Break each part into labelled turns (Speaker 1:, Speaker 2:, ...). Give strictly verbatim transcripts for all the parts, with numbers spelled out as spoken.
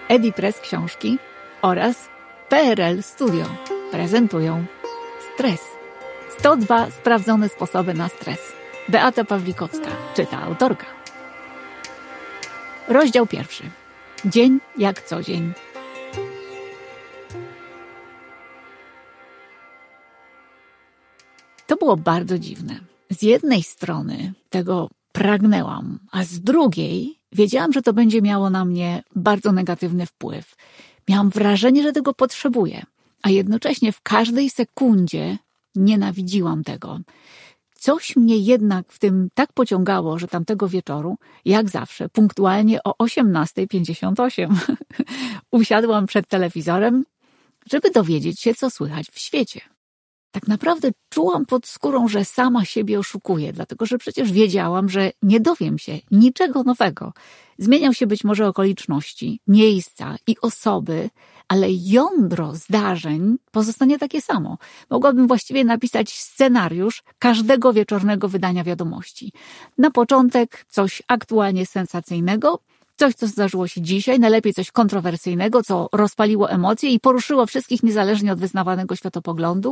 Speaker 1: Edipress Książki oraz P R L Studio prezentują Stres. sto dwa sprawdzone sposoby na stres. Beata Pawlikowska czyta autorka. Rozdział pierwszy. Dzień jak co dzień. To było bardzo dziwne. Z jednej strony tego pragnęłam, a z drugiej wiedziałam, że to będzie miało na mnie bardzo negatywny wpływ. Miałam wrażenie, że tego potrzebuję, a jednocześnie w każdej sekundzie nienawidziłam tego. Coś mnie jednak w tym tak pociągało, że tamtego wieczoru, jak zawsze, punktualnie o osiemnasta pięćdziesiąt osiem usiadłam przed telewizorem, żeby dowiedzieć się, co słychać w świecie. Tak naprawdę czułam pod skórą, że sama siebie oszukuję, dlatego że przecież wiedziałam, że nie dowiem się niczego nowego. Zmienią się być może okoliczności, miejsca i osoby, ale jądro zdarzeń pozostanie takie samo. Mogłabym właściwie napisać scenariusz każdego wieczornego wydania wiadomości. Na początek coś aktualnie sensacyjnego, coś, co zdarzyło się dzisiaj, najlepiej coś kontrowersyjnego, co rozpaliło emocje i poruszyło wszystkich niezależnie od wyznawanego światopoglądu.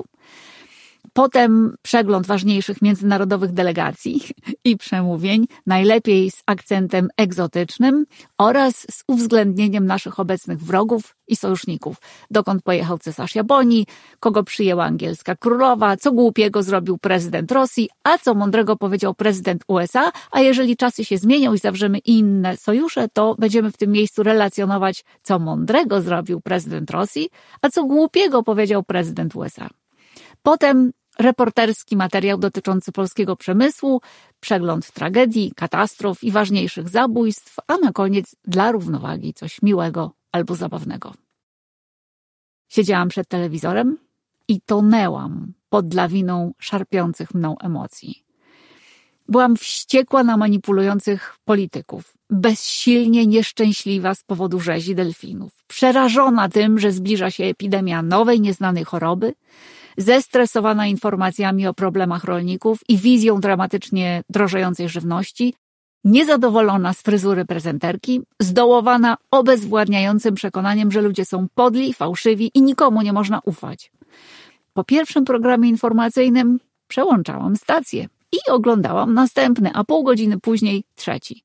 Speaker 1: Potem przegląd ważniejszych międzynarodowych delegacji i przemówień, najlepiej z akcentem egzotycznym oraz z uwzględnieniem naszych obecnych wrogów i sojuszników. Dokąd pojechał cesarz Japonii, kogo przyjęła angielska królowa, co głupiego zrobił prezydent Rosji, a co mądrego powiedział prezydent U S A, a jeżeli czasy się zmienią i zawrzemy inne sojusze, to będziemy w tym miejscu relacjonować, co mądrego zrobił prezydent Rosji, a co głupiego powiedział prezydent U S A. Potem reporterski materiał dotyczący polskiego przemysłu, przegląd tragedii, katastrof i ważniejszych zabójstw, a na koniec dla równowagi coś miłego albo zabawnego. Siedziałam przed telewizorem i tonęłam pod lawiną szarpiących mną emocji. Byłam wściekła na manipulujących polityków, bezsilnie nieszczęśliwa z powodu rzezi delfinów, przerażona tym, że zbliża się epidemia nowej, nieznanej choroby, zestresowana informacjami o problemach rolników i wizją dramatycznie drożejącej żywności, niezadowolona z fryzury prezenterki, zdołowana obezwładniającym przekonaniem, że ludzie są podli, fałszywi i nikomu nie można ufać. Po pierwszym programie informacyjnym przełączałam stację i oglądałam następny, a pół godziny później trzeci.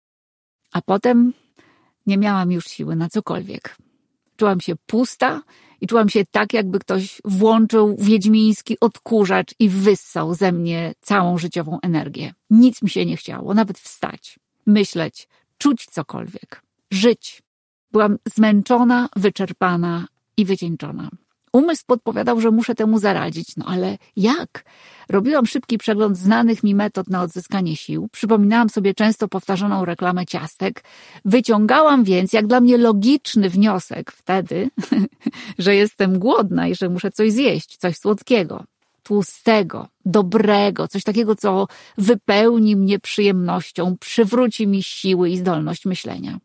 Speaker 1: A potem nie miałam już siły na cokolwiek. Czułam się pusta i czułam się tak, jakby ktoś włączył wiedźmiński odkurzacz i wyssał ze mnie całą życiową energię. Nic mi się nie chciało, nawet wstać, myśleć, czuć cokolwiek, żyć. Byłam zmęczona, wyczerpana i wycieńczona. Umysł podpowiadał, że muszę temu zaradzić, no ale jak? Robiłam szybki przegląd znanych mi metod na odzyskanie sił, przypominałam sobie często powtarzaną reklamę ciastek, wyciągałam więc, jak dla mnie logiczny wniosek wtedy, że jestem głodna i że muszę coś zjeść, coś słodkiego, tłustego, dobrego, coś takiego, co wypełni mnie przyjemnością, przywróci mi siły i zdolność myślenia.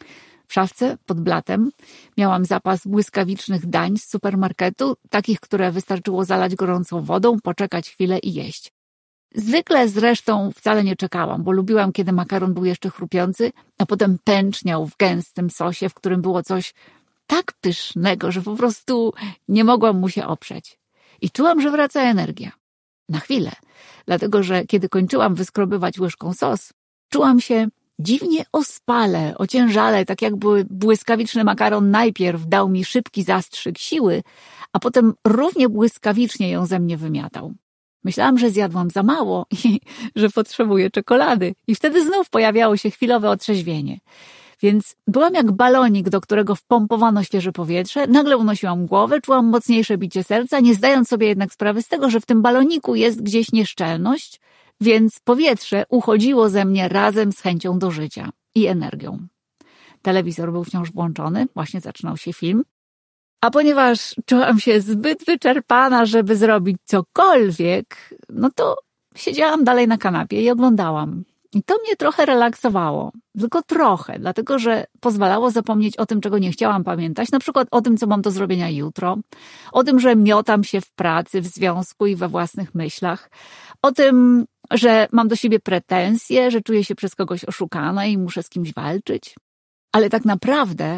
Speaker 1: W szafce pod blatem miałam zapas błyskawicznych dań z supermarketu, takich, które wystarczyło zalać gorącą wodą, poczekać chwilę i jeść. Zwykle zresztą wcale nie czekałam, bo lubiłam, kiedy makaron był jeszcze chrupiący, a potem pęczniał w gęstym sosie, w którym było coś tak pysznego, że po prostu nie mogłam mu się oprzeć. I czułam, że wraca energia. Na chwilę, dlatego że kiedy kończyłam wyskrobywać łyżką sos, czułam się dziwnie ospale, ociężale, tak jakby błyskawiczny makaron najpierw dał mi szybki zastrzyk siły, a potem równie błyskawicznie ją ze mnie wymiatał. Myślałam, że zjadłam za mało i że potrzebuję czekolady. I wtedy znów pojawiało się chwilowe otrzeźwienie. Więc byłam jak balonik, do którego wpompowano świeże powietrze, nagle unosiłam głowę, czułam mocniejsze bicie serca, nie zdając sobie jednak sprawy z tego, że w tym baloniku jest gdzieś nieszczelność, więc powietrze uchodziło ze mnie razem z chęcią do życia i energią. Telewizor był wciąż włączony, właśnie zaczynał się film, a ponieważ czułam się zbyt wyczerpana, żeby zrobić cokolwiek, no to siedziałam dalej na kanapie i oglądałam. I to mnie trochę relaksowało, tylko trochę, dlatego że pozwalało zapomnieć o tym, czego nie chciałam pamiętać, na przykład o tym, co mam do zrobienia jutro, o tym, że miotam się w pracy, w związku i we własnych myślach, o tym, że mam do siebie pretensje, że czuję się przez kogoś oszukana i muszę z kimś walczyć. Ale tak naprawdę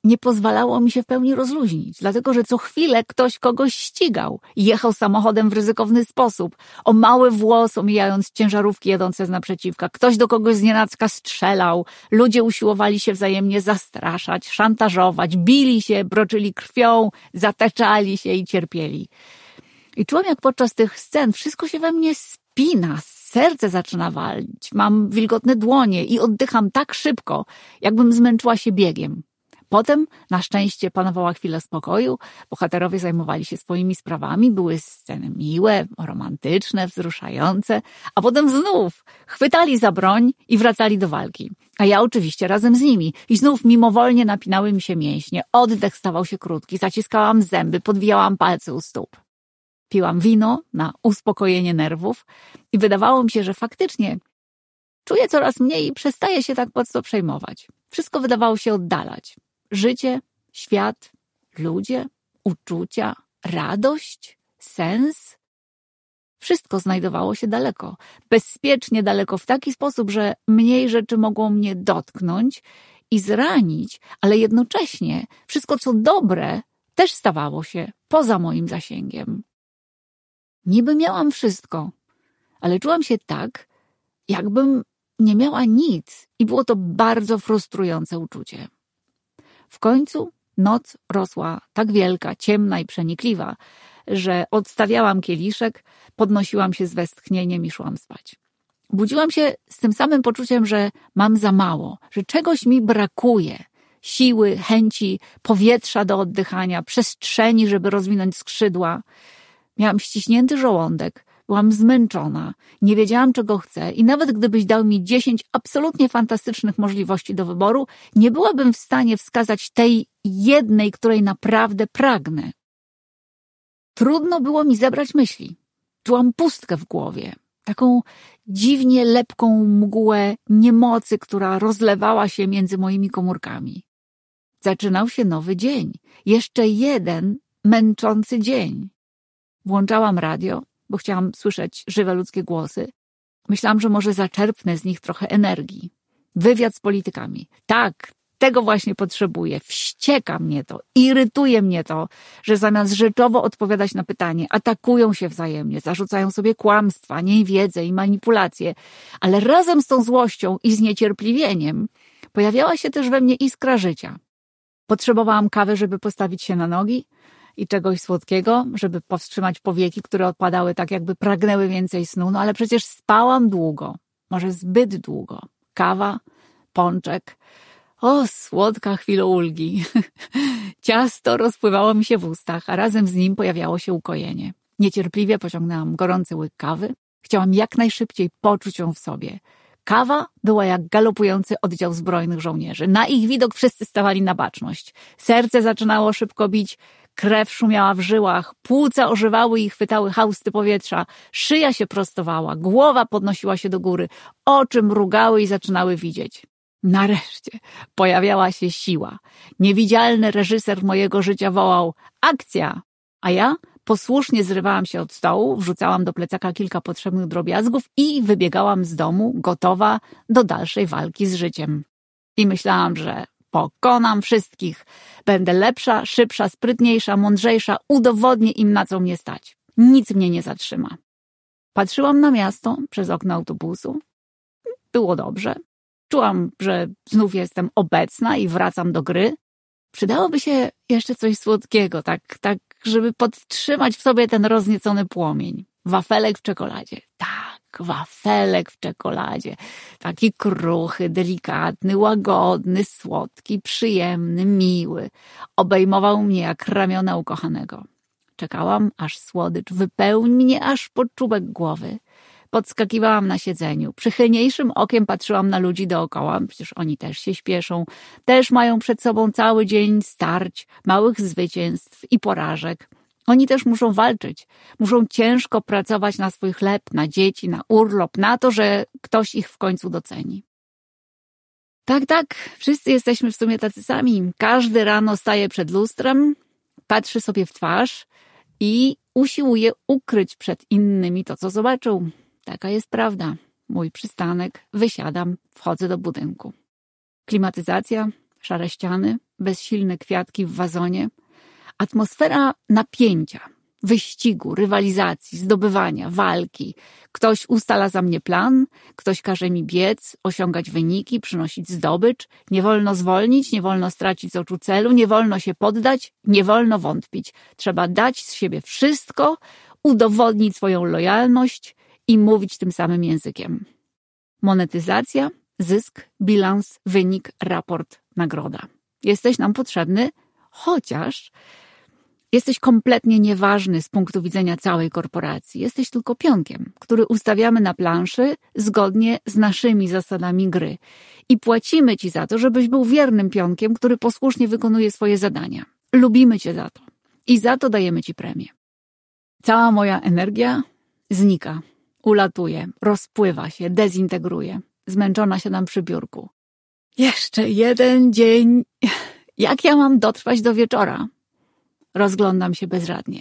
Speaker 1: nie pozwalało mi się w pełni rozluźnić, dlatego że co chwilę ktoś kogoś ścigał. Jechał samochodem w ryzykowny sposób, o mały włos omijając ciężarówki jadące z naprzeciwka. Ktoś do kogoś znienacka strzelał, ludzie usiłowali się wzajemnie zastraszać, szantażować, bili się, broczyli krwią, zataczali się i cierpieli. I czułam, jak podczas tych scen wszystko się we mnie spina, serce zaczyna walić, mam wilgotne dłonie i oddycham tak szybko, jakbym zmęczyła się biegiem. Potem, na szczęście, panowała chwila spokoju, bohaterowie zajmowali się swoimi sprawami, były sceny miłe, romantyczne, wzruszające, a potem znów chwytali za broń i wracali do walki. A ja oczywiście razem z nimi i znów mimowolnie napinały mi się mięśnie, oddech stawał się krótki, zaciskałam zęby, podwijałam palce u stóp. Piłam wino na uspokojenie nerwów i wydawało mi się, że faktycznie czuję coraz mniej i przestaję się tak mocno przejmować. Wszystko wydawało się oddalać. Życie, świat, ludzie, uczucia, radość, sens. Wszystko znajdowało się daleko, bezpiecznie daleko w taki sposób, że mniej rzeczy mogło mnie dotknąć i zranić, ale jednocześnie wszystko, co dobre, też stawało się poza moim zasięgiem. Niby miałam wszystko, ale czułam się tak, jakbym nie miała nic i było to bardzo frustrujące uczucie. W końcu noc rosła tak wielka, ciemna i przenikliwa, że odstawiałam kieliszek, podnosiłam się z westchnieniem i szłam spać. Budziłam się z tym samym poczuciem, że mam za mało, że czegoś mi brakuje. Siły, chęci, powietrza do oddychania, przestrzeni, żeby rozwinąć skrzydła. Miałam ściśnięty żołądek, byłam zmęczona, nie wiedziałam, czego chcę i nawet gdybyś dał mi dziesięć absolutnie fantastycznych możliwości do wyboru, nie byłabym w stanie wskazać tej jednej, której naprawdę pragnę. Trudno było mi zebrać myśli. Czułam pustkę w głowie, taką dziwnie lepką mgłę niemocy, która rozlewała się między moimi komórkami. Zaczynał się nowy dzień, jeszcze jeden męczący dzień. Włączałam radio, bo chciałam słyszeć żywe ludzkie głosy. Myślałam, że może zaczerpnę z nich trochę energii. Wywiad z politykami. Tak, tego właśnie potrzebuję. Wścieka mnie to, irytuje mnie to, że zamiast rzeczowo odpowiadać na pytanie, atakują się wzajemnie, zarzucają sobie kłamstwa, niewiedzę i manipulacje. Ale razem z tą złością i zniecierpliwieniem pojawiała się też we mnie iskra życia. Potrzebowałam kawy, żeby postawić się na nogi, i czegoś słodkiego, żeby powstrzymać powieki, które odpadały tak, jakby pragnęły więcej snu. No ale przecież spałam długo, może zbyt długo. Kawa, pączek. O, słodka chwila ulgi. Ciasto rozpływało mi się w ustach, a razem z nim pojawiało się ukojenie. Niecierpliwie pociągnęłam gorący łyk kawy. Chciałam jak najszybciej poczuć ją w sobie. Kawa była jak galopujący oddział zbrojnych żołnierzy. Na ich widok wszyscy stawali na baczność. Serce zaczynało szybko bić, krew szumiała w żyłach, płuca ożywały i chwytały hausty powietrza, szyja się prostowała, głowa podnosiła się do góry, oczy mrugały i zaczynały widzieć. Nareszcie pojawiała się siła. Niewidzialny reżyser mojego życia wołał: akcja! A ja posłusznie zrywałam się od stołu, wrzucałam do plecaka kilka potrzebnych drobiazgów i wybiegałam z domu, gotowa do dalszej walki z życiem. I myślałam, że pokonam wszystkich. Będę lepsza, szybsza, sprytniejsza, mądrzejsza, udowodnię im, na co mnie stać. Nic mnie nie zatrzyma. Patrzyłam na miasto przez okno autobusu. Było dobrze. Czułam, że znów jestem obecna i wracam do gry. Przydałoby się jeszcze coś słodkiego, tak, tak, żeby podtrzymać w sobie ten rozniecony płomień. Wafelek w czekoladzie. Tak, wafelek w czekoladzie. Taki kruchy, delikatny, łagodny, słodki, przyjemny, miły. Obejmował mnie jak ramiona ukochanego. Czekałam, aż słodycz wypełni mnie aż po czubek głowy. Podskakiwałam na siedzeniu. Przychylniejszym okiem patrzyłam na ludzi dookoła. Przecież oni też się śpieszą. Też mają przed sobą cały dzień starć, małych zwycięstw i porażek. Oni też muszą walczyć. Muszą ciężko pracować na swój chleb, na dzieci, na urlop, na to, że ktoś ich w końcu doceni. Tak, tak, wszyscy jesteśmy w sumie tacy sami. Każdy rano staje przed lustrem, patrzy sobie w twarz i usiłuje ukryć przed innymi to, co zobaczył. Taka jest prawda. Mój przystanek, wysiadam, wchodzę do budynku. Klimatyzacja, Szare ściany, bezsilne kwiatki w wazonie. Atmosfera napięcia, wyścigu, rywalizacji, zdobywania, walki. Ktoś ustala za mnie plan, ktoś każe mi biec, osiągać wyniki, przynosić zdobycz. Nie wolno zwolnić, nie wolno stracić z oczu celu, nie wolno się poddać, nie wolno wątpić. Trzeba dać z siebie wszystko, udowodnić swoją lojalność i mówić tym samym językiem. Monetyzacja, zysk, bilans, wynik, raport, nagroda. Jesteś nam potrzebny, chociaż jesteś kompletnie nieważny z punktu widzenia całej korporacji. Jesteś tylko pionkiem, który ustawiamy na planszy zgodnie z naszymi zasadami gry. I płacimy ci za to, żebyś był wiernym pionkiem, który posłusznie wykonuje swoje zadania. Lubimy cię za to. I za to dajemy ci premię. Cała moja energia znika, ulatuje, rozpływa się, dezintegruje. Zmęczona siadam przy biurku. Jeszcze jeden dzień. Jak ja mam dotrwać do wieczora? Rozglądam się bezradnie.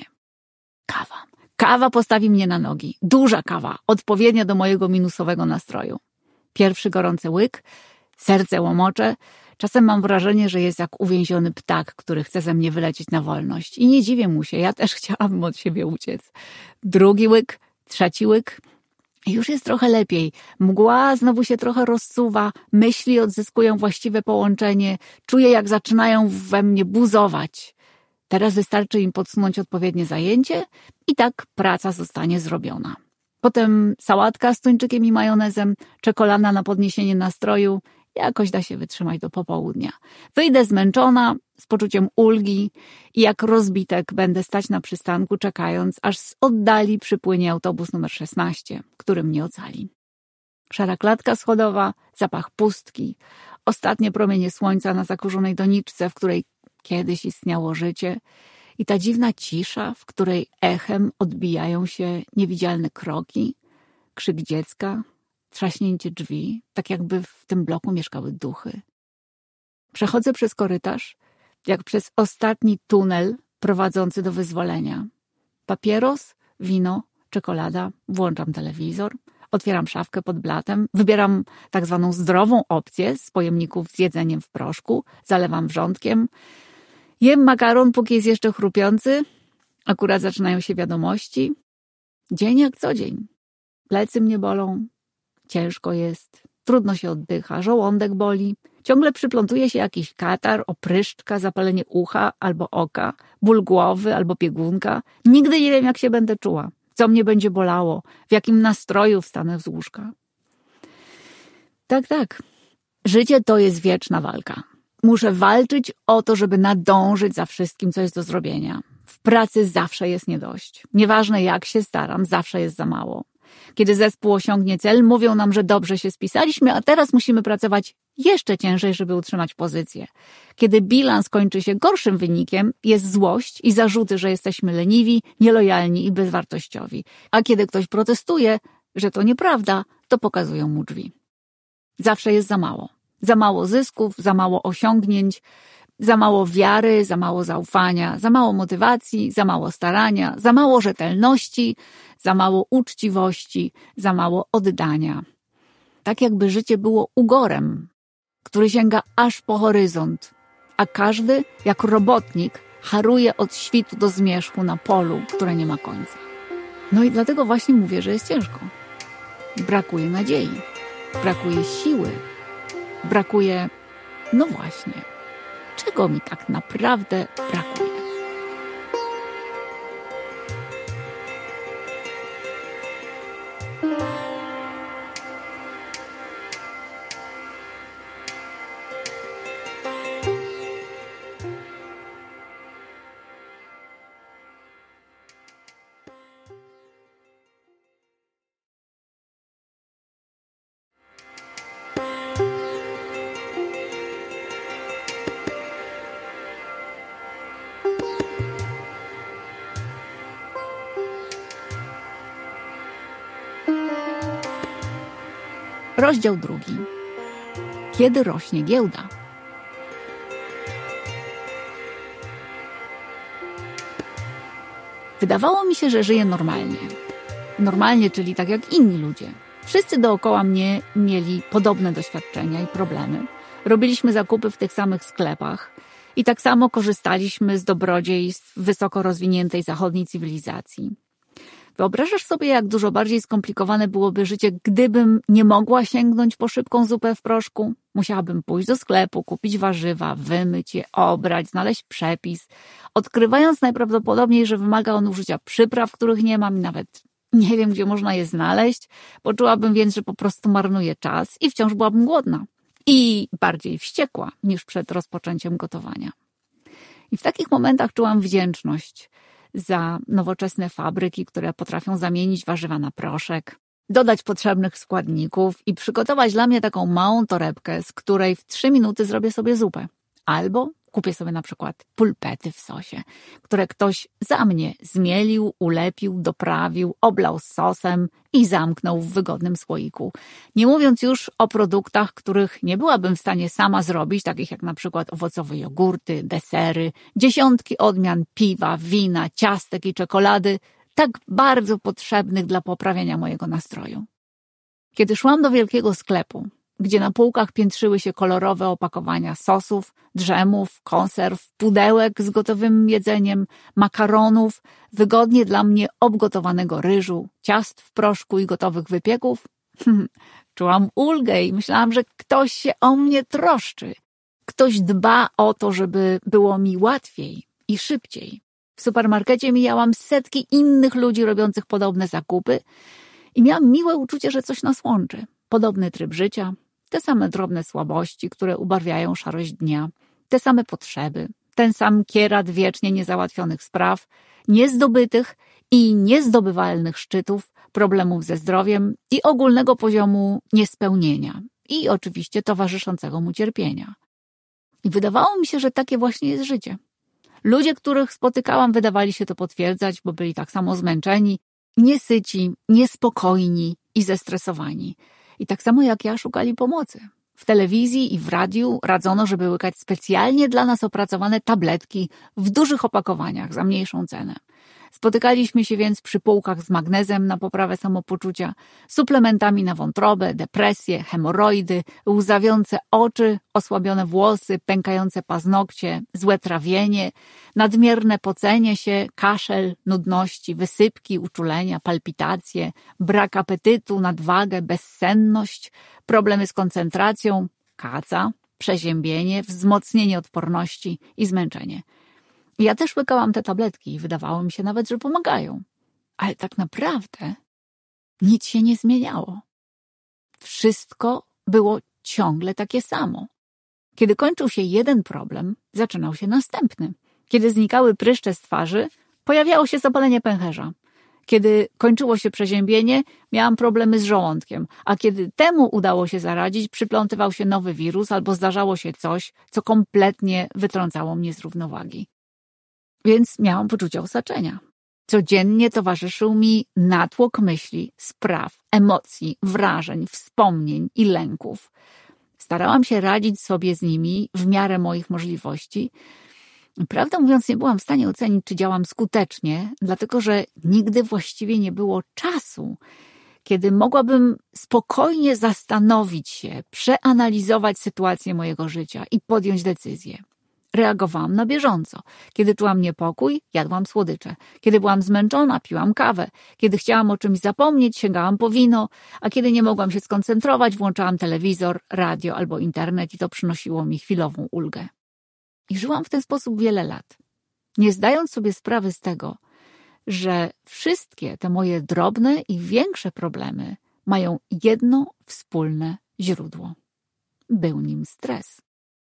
Speaker 1: Kawa. Kawa postawi mnie na nogi. Duża kawa, odpowiednia do mojego minusowego nastroju. Pierwszy gorący łyk, serce łomocze. Czasem mam wrażenie, że jest jak uwięziony ptak, który chce ze mnie wylecieć na wolność. I nie dziwię mu się, ja też chciałabym od siebie uciec. Drugi łyk, trzeci łyk. Już jest trochę lepiej. Mgła znowu się trochę rozsuwa, myśli odzyskują właściwe połączenie, czuję, jak zaczynają we mnie buzować. Teraz wystarczy im podsunąć odpowiednie zajęcie i tak praca zostanie zrobiona. Potem sałatka z tuńczykiem i majonezem, czekolada na podniesienie nastroju. Jakoś da się wytrzymać do popołudnia. Wyjdę zmęczona, z poczuciem ulgi i jak rozbitek będę stać na przystanku, czekając, aż z oddali przypłynie autobus numer szesnaście, który mnie ocali. Szara klatka schodowa, zapach pustki, ostatnie promienie słońca na zakurzonej doniczce, w której kiedyś istniało życie i ta dziwna cisza, w której echem odbijają się niewidzialne kroki, krzyk dziecka, trzaśnięcie drzwi, tak jakby w tym bloku mieszkały duchy. Przechodzę przez korytarz, jak przez ostatni tunel prowadzący do wyzwolenia. Papieros, wino, czekolada, włączam telewizor, otwieram szafkę pod blatem, wybieram tak zwaną zdrową opcję z pojemników z jedzeniem w proszku, zalewam wrzątkiem, jem makaron, póki jest jeszcze chrupiący, akurat zaczynają się wiadomości. Dzień jak co dzień. Plecy mnie bolą, ciężko jest, trudno się oddycha, żołądek boli, ciągle przyplątuje się jakiś katar, opryszczka, zapalenie ucha albo oka, ból głowy albo biegunka. Nigdy nie wiem, jak się będę czuła, co mnie będzie bolało, w jakim nastroju wstanę z łóżka. Tak, tak. Życie to jest wieczna walka. Muszę walczyć o to, żeby nadążyć za wszystkim, co jest do zrobienia. W pracy zawsze jest nie dość. Nieważne jak się staram, zawsze jest za mało. Kiedy zespół osiągnie cel, mówią nam, że dobrze się spisaliśmy, a teraz musimy pracować jeszcze ciężej, żeby utrzymać pozycję. Kiedy bilans kończy się gorszym wynikiem, jest złość i zarzuty, że jesteśmy leniwi, nielojalni i bezwartościowi. A kiedy ktoś protestuje, że to nieprawda, to pokazują mu drzwi. Zawsze jest za mało. Za mało zysków, za mało osiągnięć, za mało wiary, za mało zaufania, za mało motywacji, za mało starania, za mało rzetelności, za mało uczciwości, za mało oddania. Tak jakby życie było ugorem, który sięga aż po horyzont, a każdy, jak robotnik, haruje od świtu do zmierzchu na polu, które nie ma końca. No i dlatego właśnie mówię, że jest ciężko. Brakuje nadziei, brakuje siły, brakuje, no właśnie, czego mi tak naprawdę brakuje. Rozdział drugi. Kiedy rośnie giełda? Wydawało mi się, że żyję normalnie. Normalnie, czyli tak jak inni ludzie. Wszyscy dookoła mnie mieli podobne doświadczenia i problemy. Robiliśmy zakupy w tych samych sklepach i tak samo korzystaliśmy z dobrodziejstw wysoko rozwiniętej zachodniej cywilizacji. Wyobrażasz sobie, jak dużo bardziej skomplikowane byłoby życie, gdybym nie mogła sięgnąć po szybką zupę w proszku? Musiałabym pójść do sklepu, kupić warzywa, wymyć je, obrać, znaleźć przepis, odkrywając najprawdopodobniej, że wymaga on użycia przypraw, których nie mam i nawet nie wiem, gdzie można je znaleźć. Poczułabym więc, że po prostu marnuję czas i wciąż byłabym głodna. I bardziej wściekła niż przed rozpoczęciem gotowania. I w takich momentach czułam wdzięczność za nowoczesne fabryki, które potrafią zamienić warzywa na proszek, dodać potrzebnych składników i przygotować dla mnie taką małą torebkę, z której w trzy minuty zrobię sobie zupę. Albo kupię sobie na przykład pulpety w sosie, które ktoś za mnie zmielił, ulepił, doprawił, oblał sosem i zamknął w wygodnym słoiku. Nie mówiąc już o produktach, których nie byłabym w stanie sama zrobić, takich jak na przykład owocowe jogurty, desery, dziesiątki odmian piwa, wina, ciastek i czekolady, tak bardzo potrzebnych dla poprawiania mojego nastroju. Kiedy szłam do wielkiego sklepu, gdzie na półkach piętrzyły się kolorowe opakowania sosów, drzemów, konserw, pudełek z gotowym jedzeniem, makaronów, wygodnie dla mnie obgotowanego ryżu, ciast w proszku i gotowych wypieków, czułam ulgę i myślałam, że ktoś się o mnie troszczy. Ktoś dba o to, żeby było mi łatwiej i szybciej. W supermarkecie mijałam setki innych ludzi robiących podobne zakupy i miałam miłe uczucie, że coś nas łączy. Podobny tryb życia, te same drobne słabości, które ubarwiają szarość dnia, te same potrzeby, ten sam kierat wiecznie niezałatwionych spraw, niezdobytych i niezdobywalnych szczytów, problemów ze zdrowiem i ogólnego poziomu niespełnienia i oczywiście towarzyszącego mu cierpienia. I wydawało mi się, że takie właśnie jest życie. Ludzie, których spotykałam, wydawali się to potwierdzać, bo byli tak samo zmęczeni, niesyci, niespokojni i zestresowani. I tak samo jak ja szukali pomocy. W telewizji i w radiu radzono, żeby łykać specjalnie dla nas opracowane tabletki w dużych opakowaniach za mniejszą cenę. Spotykaliśmy się więc przy półkach z magnezem na poprawę samopoczucia, suplementami na wątrobę, depresję, hemoroidy, łzawiące oczy, osłabione włosy, pękające paznokcie, złe trawienie, nadmierne pocenie się, kaszel, nudności, wysypki, uczulenia, palpitacje, brak apetytu, nadwagę, bezsenność, problemy z koncentracją, kaca, przeziębienie, wzmocnienie odporności i zmęczenie. Ja też łykałam te tabletki i wydawało mi się nawet, że pomagają. Ale tak naprawdę nic się nie zmieniało. Wszystko było ciągle takie samo. Kiedy kończył się jeden problem, zaczynał się następny. Kiedy znikały pryszcze z twarzy, pojawiało się zapalenie pęcherza. Kiedy kończyło się przeziębienie, miałam problemy z żołądkiem, a kiedy temu udało się zaradzić, przyplątywał się nowy wirus albo zdarzało się coś, co kompletnie wytrącało mnie z równowagi. Więc miałam poczucie osaczenia. Codziennie towarzyszył mi natłok myśli, spraw, emocji, wrażeń, wspomnień i lęków. Starałam się radzić sobie z nimi w miarę moich możliwości. Prawdę mówiąc, nie byłam w stanie ocenić, czy działam skutecznie, dlatego że nigdy właściwie nie było czasu, kiedy mogłabym spokojnie zastanowić się, przeanalizować sytuację mojego życia i podjąć decyzję. Reagowałam na bieżąco. Kiedy czułam niepokój, jadłam słodycze. Kiedy byłam zmęczona, piłam kawę. Kiedy chciałam o czymś zapomnieć, sięgałam po wino, a kiedy nie mogłam się skoncentrować, włączałam telewizor, radio albo internet i to przynosiło mi chwilową ulgę. I żyłam w ten sposób wiele lat, nie zdając sobie sprawy z tego, że wszystkie te moje drobne i większe problemy mają jedno wspólne źródło. Był nim stres.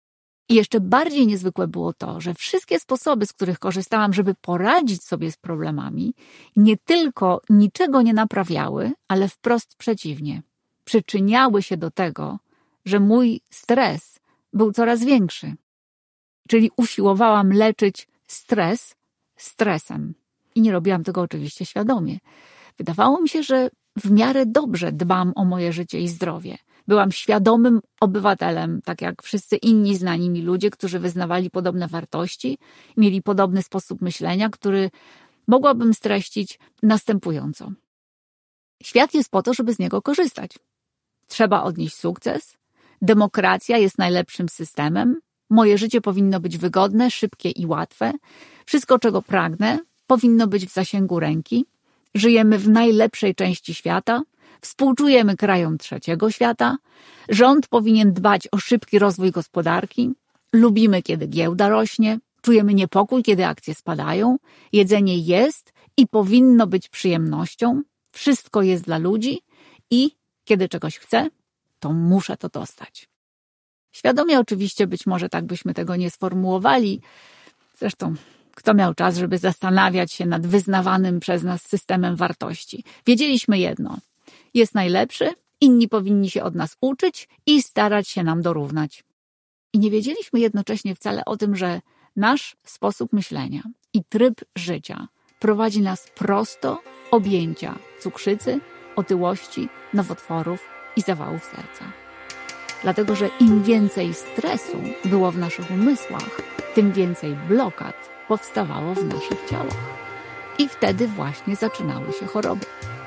Speaker 1: I jeszcze bardziej niezwykłe było to, że wszystkie sposoby, z których korzystałam, żeby poradzić sobie z problemami, nie tylko niczego nie naprawiały, ale wprost przeciwnie. Przyczyniały się do tego, że mój stres był coraz większy. Czyli usiłowałam leczyć stres stresem. I nie robiłam tego oczywiście świadomie. Wydawało mi się, że w miarę dobrze dbam o moje życie i zdrowie. Byłam świadomym obywatelem, tak jak wszyscy inni znani mi ludzie, którzy wyznawali podobne wartości, mieli podobny sposób myślenia, który mogłabym streścić następująco. Świat jest po to, żeby z niego korzystać. Trzeba odnieść sukces, Demokracja jest najlepszym systemem. Moje życie powinno być wygodne, szybkie i łatwe. Wszystko, czego pragnę, powinno być w zasięgu ręki. Żyjemy w najlepszej części świata. Współczujemy krajom trzeciego świata. Rząd powinien dbać o szybki rozwój gospodarki. Lubimy, kiedy giełda rośnie. Czujemy niepokój, kiedy akcje spadają. Jedzenie jest i powinno być przyjemnością. Wszystko jest dla ludzi i kiedy czegoś chcę, to muszę to dostać. Świadomie oczywiście, być może tak byśmy tego nie sformułowali. Zresztą kto miał czas, żeby zastanawiać się nad wyznawanym przez nas systemem wartości? Wiedzieliśmy jedno. Jest najlepszy, inni powinni się od nas uczyć i starać się nam dorównać. I nie wiedzieliśmy jednocześnie wcale o tym, że nasz sposób myślenia i tryb życia prowadzi nas prosto w objęcia cukrzycy, otyłości, nowotworów i zawałów serca. Dlatego, że im więcej stresu było w naszych umysłach, tym więcej blokad powstawało w naszych ciałach. I wtedy właśnie zaczynały się choroby.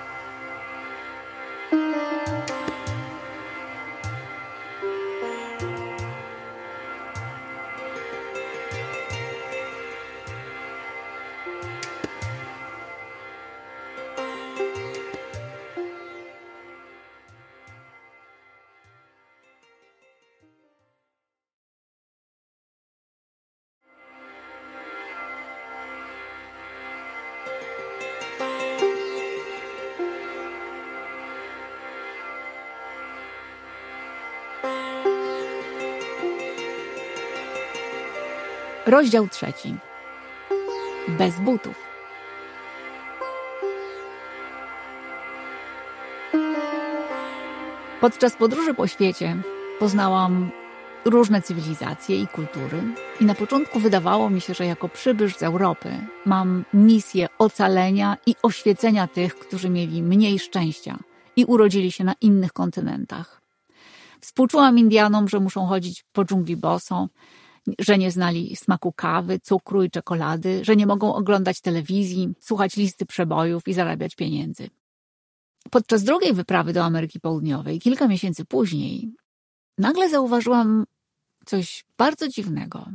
Speaker 1: Rozdział trzeci. Bez butów. Podczas podróży po świecie poznałam różne cywilizacje i kultury i na początku wydawało mi się, że jako przybysz z Europy mam misję ocalenia i oświecenia tych, którzy mieli mniej szczęścia i urodzili się na innych kontynentach. Współczułam Indianom, że muszą chodzić po dżungli boso, że nie znali smaku kawy, cukru i czekolady, że nie mogą oglądać telewizji, słuchać listy przebojów i zarabiać pieniędzy. Podczas drugiej wyprawy do Ameryki Południowej, kilka miesięcy później, nagle zauważyłam coś bardzo dziwnego.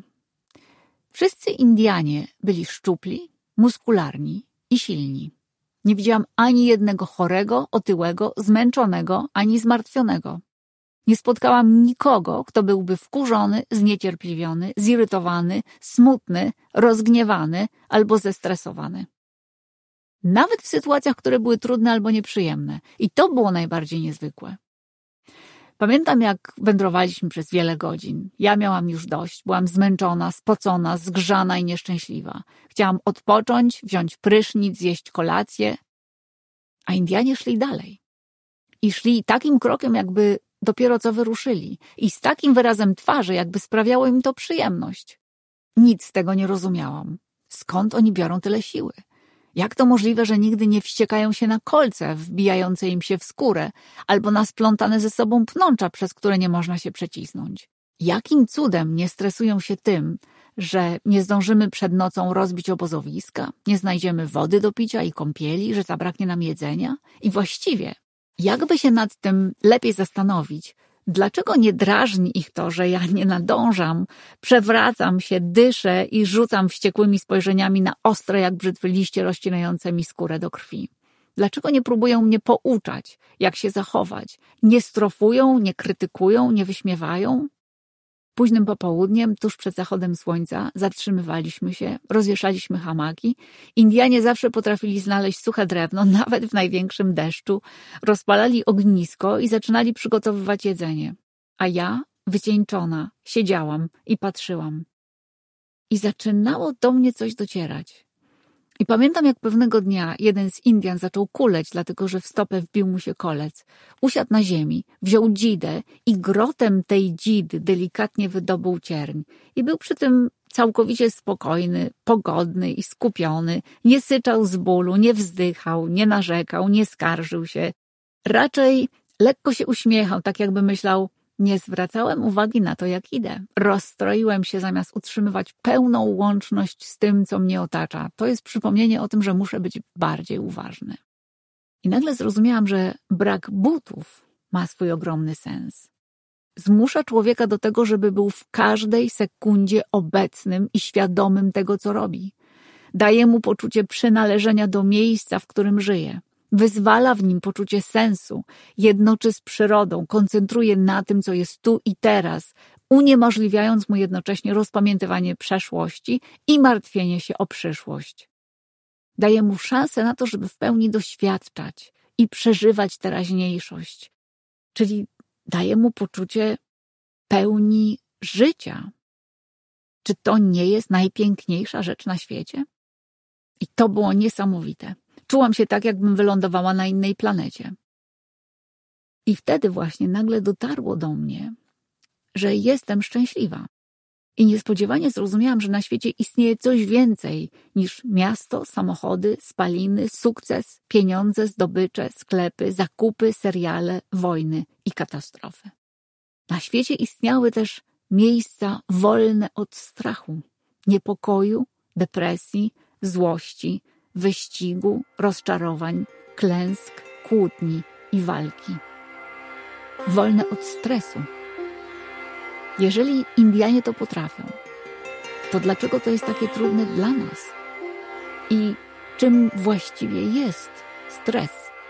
Speaker 1: Wszyscy Indianie byli szczupli, muskularni i silni. Nie widziałam ani jednego chorego, otyłego, zmęczonego, ani zmartwionego. Nie spotkałam nikogo, kto byłby wkurzony, zniecierpliwiony, zirytowany, smutny, rozgniewany albo zestresowany. Nawet w sytuacjach, które były trudne albo nieprzyjemne. I to było najbardziej niezwykłe. Pamiętam, jak wędrowaliśmy przez wiele godzin. Ja miałam już dość. Byłam zmęczona, spocona, zgrzana i nieszczęśliwa. Chciałam odpocząć, wziąć prysznic, zjeść kolację. A Indianie szli dalej. I szli takim krokiem, jakby dopiero co wyruszyli. I z takim wyrazem twarzy, jakby sprawiało im to przyjemność. Nic z tego nie rozumiałam. Skąd oni biorą tyle siły? Jak to możliwe, że nigdy nie wściekają się na kolce wbijające im się w skórę albo na splątane ze sobą pnącza, przez które nie można się przecisnąć? Jakim cudem nie stresują się tym, że nie zdążymy przed nocą rozbić obozowiska, nie znajdziemy wody do picia i kąpieli, że zabraknie nam jedzenia? I właściwie, jakby się nad tym lepiej zastanowić, dlaczego nie drażni ich to, że ja nie nadążam, przewracam się, dyszę i rzucam wściekłymi spojrzeniami na ostre jak brzytwy liście rozcinające mi skórę do krwi? Dlaczego nie próbują mnie pouczać, jak się zachować? Nie strofują, nie krytykują, nie wyśmiewają? Późnym popołudniem, tuż przed zachodem słońca, zatrzymywaliśmy się, rozwieszaliśmy hamaki. Indianie zawsze potrafili znaleźć suche drewno, nawet w największym deszczu. Rozpalali ognisko i zaczynali przygotowywać jedzenie. A ja, wycieńczona, siedziałam i patrzyłam. I zaczynało do mnie coś docierać. I pamiętam, jak pewnego dnia jeden z Indian zaczął kuleć, dlatego że w stopę wbił mu się kolec. Usiadł na ziemi, wziął dzidę i grotem tej dzidy delikatnie wydobył cierń. I był przy tym całkowicie spokojny, pogodny i skupiony. Nie syczał z bólu, nie wzdychał, nie narzekał, nie skarżył się. Raczej lekko się uśmiechał, tak jakby myślał: nie zwracałem uwagi na to, jak idę. Rozstroiłem się, zamiast utrzymywać pełną łączność z tym, co mnie otacza. To jest przypomnienie o tym, że muszę być bardziej uważny. I nagle zrozumiałam, że brak butów ma swój ogromny sens. zmusza człowieka do tego, żeby był w każdej sekundzie obecnym i świadomym tego, co robi. Daje mu poczucie przynależenia do miejsca, w którym żyje. Wyzwala w nim poczucie sensu, jednoczy z przyrodą, koncentruje na tym, co jest tu i teraz, uniemożliwiając mu jednocześnie rozpamiętywanie przeszłości i martwienie się o przyszłość. Daje mu szansę na to, żeby w pełni doświadczać i przeżywać teraźniejszość, czyli daje mu poczucie pełni życia. Czy to nie jest najpiękniejsza rzecz na świecie? I to było niesamowite. Czułam się tak, jakbym wylądowała na innej planecie. I wtedy właśnie nagle dotarło do mnie, że jestem szczęśliwa. I niespodziewanie zrozumiałam, że na świecie istnieje coś więcej niż miasto, samochody, spaliny, sukces, pieniądze, zdobycze, sklepy, zakupy, seriale, wojny i katastrofy. Na świecie istniały też miejsca wolne od strachu, niepokoju, depresji, złości, wyścigu, rozczarowań, klęsk, kłótni i walki. Wolne od stresu. Jeżeli Indianie to potrafią, to dlaczego to jest takie trudne dla nas? I czym właściwie jest stres?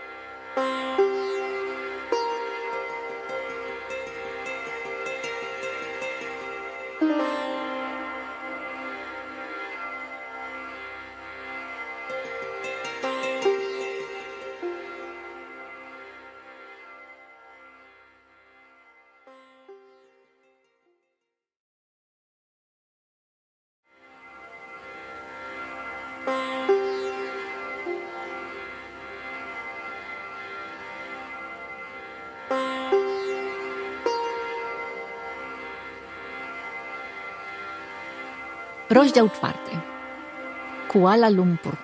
Speaker 1: Rozdział czwarty. Kuala Lumpur.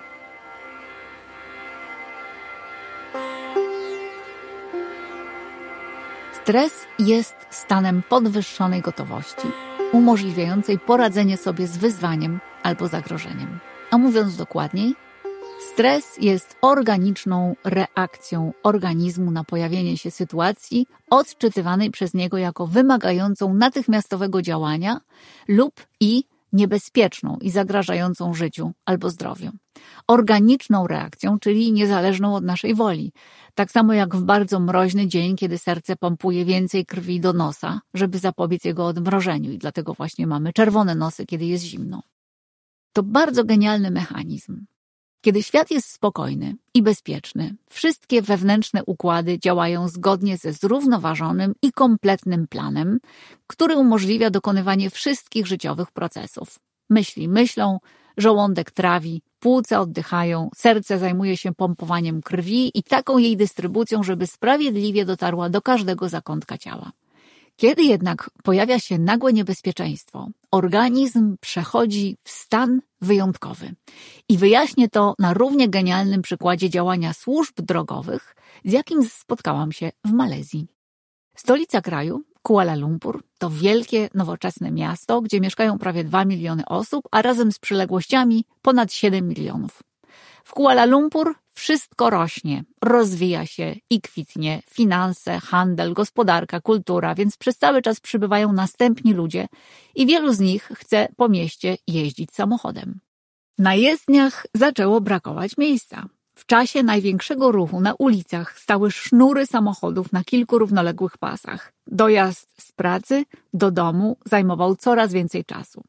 Speaker 1: Stres jest stanem podwyższonej gotowości, umożliwiającej poradzenie sobie z wyzwaniem albo zagrożeniem. A mówiąc dokładniej, stres jest organiczną reakcją organizmu na pojawienie się sytuacji odczytywanej przez niego jako wymagającą natychmiastowego działania lub i niebezpieczną i zagrażającą życiu albo zdrowiu. Organiczną reakcją, czyli niezależną od naszej woli. Tak samo jak w bardzo mroźny dzień, kiedy serce pompuje więcej krwi do nosa, żeby zapobiec jego odmrożeniu i dlatego właśnie mamy czerwone nosy, kiedy jest zimno. To bardzo genialny mechanizm. Kiedy świat jest spokojny i bezpieczny, wszystkie wewnętrzne układy działają zgodnie ze zrównoważonym i kompletnym planem, który umożliwia dokonywanie wszystkich życiowych procesów. Myśli myślą, żołądek trawi, płuca oddychają, serce zajmuje się pompowaniem krwi i taką jej dystrybucją, żeby sprawiedliwie dotarła do każdego zakątka ciała. Kiedy jednak pojawia się nagłe niebezpieczeństwo, organizm przechodzi w stan wyjątkowy. I wyjaśnię to na równie genialnym przykładzie działania służb drogowych, z jakim spotkałam się w Malezji. Stolica kraju, Kuala Lumpur, to wielkie, nowoczesne miasto, gdzie mieszkają prawie dwa miliony osób, a razem z przyległościami ponad siedem milionów. W Kuala Lumpur wszystko rośnie, rozwija się i kwitnie. Finanse, handel, gospodarka, kultura, więc przez cały czas przybywają następni ludzie i wielu z nich chce po mieście jeździć samochodem. Na jezdniach zaczęło brakować miejsca. W czasie największego ruchu na ulicach stały sznury samochodów na kilku równoległych pasach. Dojazd z pracy do domu zajmował coraz więcej czasu.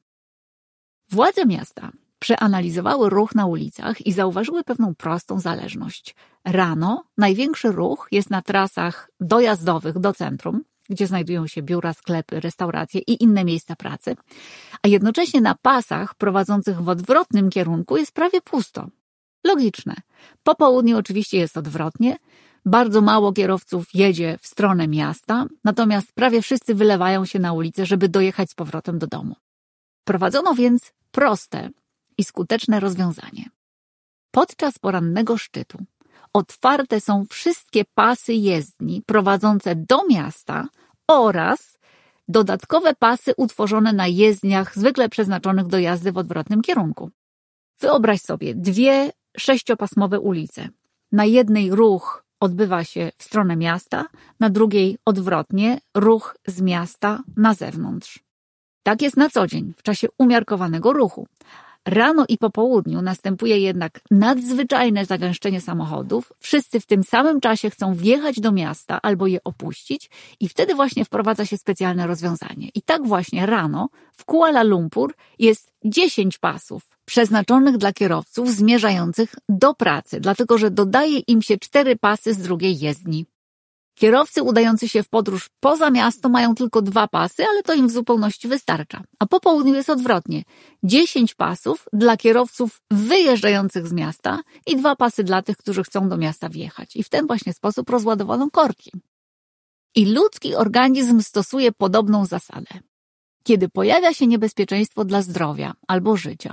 Speaker 1: Władze miasta przeanalizowały ruch na ulicach i zauważyły pewną prostą zależność. Rano największy ruch jest na trasach dojazdowych do centrum, gdzie znajdują się biura, sklepy, restauracje i inne miejsca pracy, a jednocześnie na pasach prowadzących w odwrotnym kierunku jest prawie pusto. Logiczne. Po południu oczywiście jest odwrotnie. Bardzo mało kierowców jedzie w stronę miasta, natomiast prawie wszyscy wylewają się na ulicę, żeby dojechać z powrotem do domu. Prowadzono więc proste i skuteczne rozwiązanie. Podczas porannego szczytu otwarte są wszystkie pasy jezdni prowadzące do miasta oraz dodatkowe pasy utworzone na jezdniach zwykle przeznaczonych do jazdy w odwrotnym kierunku. Wyobraź sobie dwie sześciopasmowe ulice. Na jednej ruch odbywa się w stronę miasta, na drugiej odwrotnie, ruch z miasta na zewnątrz. Tak jest na co dzień, w czasie umiarkowanego ruchu. Rano i po południu następuje jednak nadzwyczajne zagęszczenie samochodów. Wszyscy w tym samym czasie chcą wjechać do miasta albo je opuścić i wtedy właśnie wprowadza się specjalne rozwiązanie. I tak właśnie rano w Kuala Lumpur jest dziesięć pasów przeznaczonych dla kierowców zmierzających do pracy, dlatego że dodaje im się cztery pasy z drugiej jezdni. Kierowcy udający się w podróż poza miasto mają tylko dwa pasy, ale to im w zupełności wystarcza. A po południu jest odwrotnie. dziesięć pasów dla kierowców wyjeżdżających z miasta i dwa pasy dla tych, którzy chcą do miasta wjechać. I w ten właśnie sposób rozładowano korki. I ludzki organizm stosuje podobną zasadę. Kiedy pojawia się niebezpieczeństwo dla zdrowia albo życia,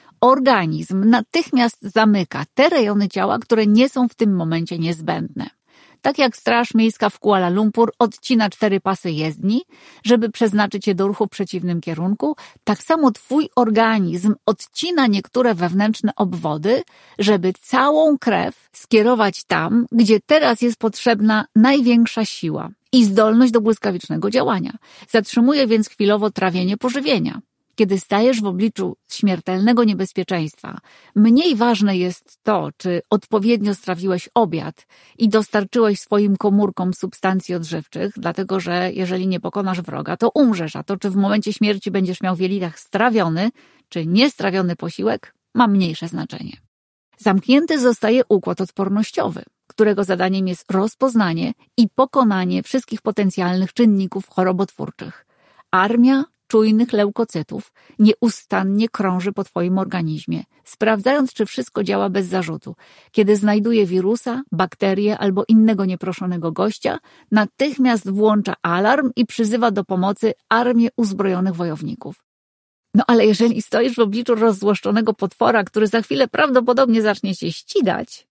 Speaker 1: organizm natychmiast zamyka te rejony ciała, które nie są w tym momencie niezbędne. Tak jak Straż Miejska w Kuala Lumpur odcina cztery pasy jezdni, żeby przeznaczyć je do ruchu w przeciwnym kierunku, tak samo twój organizm odcina niektóre wewnętrzne obwody, żeby całą krew skierować tam, gdzie teraz jest potrzebna największa siła i zdolność do błyskawicznego działania. Zatrzymuje więc chwilowo trawienie pożywienia. Kiedy stajesz w obliczu śmiertelnego niebezpieczeństwa, mniej ważne jest to, czy odpowiednio strawiłeś obiad i dostarczyłeś swoim komórkom substancji odżywczych, dlatego że jeżeli nie pokonasz wroga, to umrzesz, a to, czy w momencie śmierci będziesz miał w jelitach strawiony, czy niestrawiony posiłek, ma mniejsze znaczenie. Zamknięty zostaje układ odpornościowy, którego zadaniem jest rozpoznanie i pokonanie wszystkich potencjalnych czynników chorobotwórczych. Armia czujnych leukocytów nieustannie krąży po twoim organizmie, sprawdzając, czy wszystko działa bez zarzutu. Kiedy znajduje wirusa, bakterię albo innego nieproszonego gościa, natychmiast włącza alarm i przyzywa do pomocy armię uzbrojonych wojowników. No ale jeżeli stoisz w obliczu rozzłoszczonego potwora, który za chwilę prawdopodobnie zacznie się ścigać,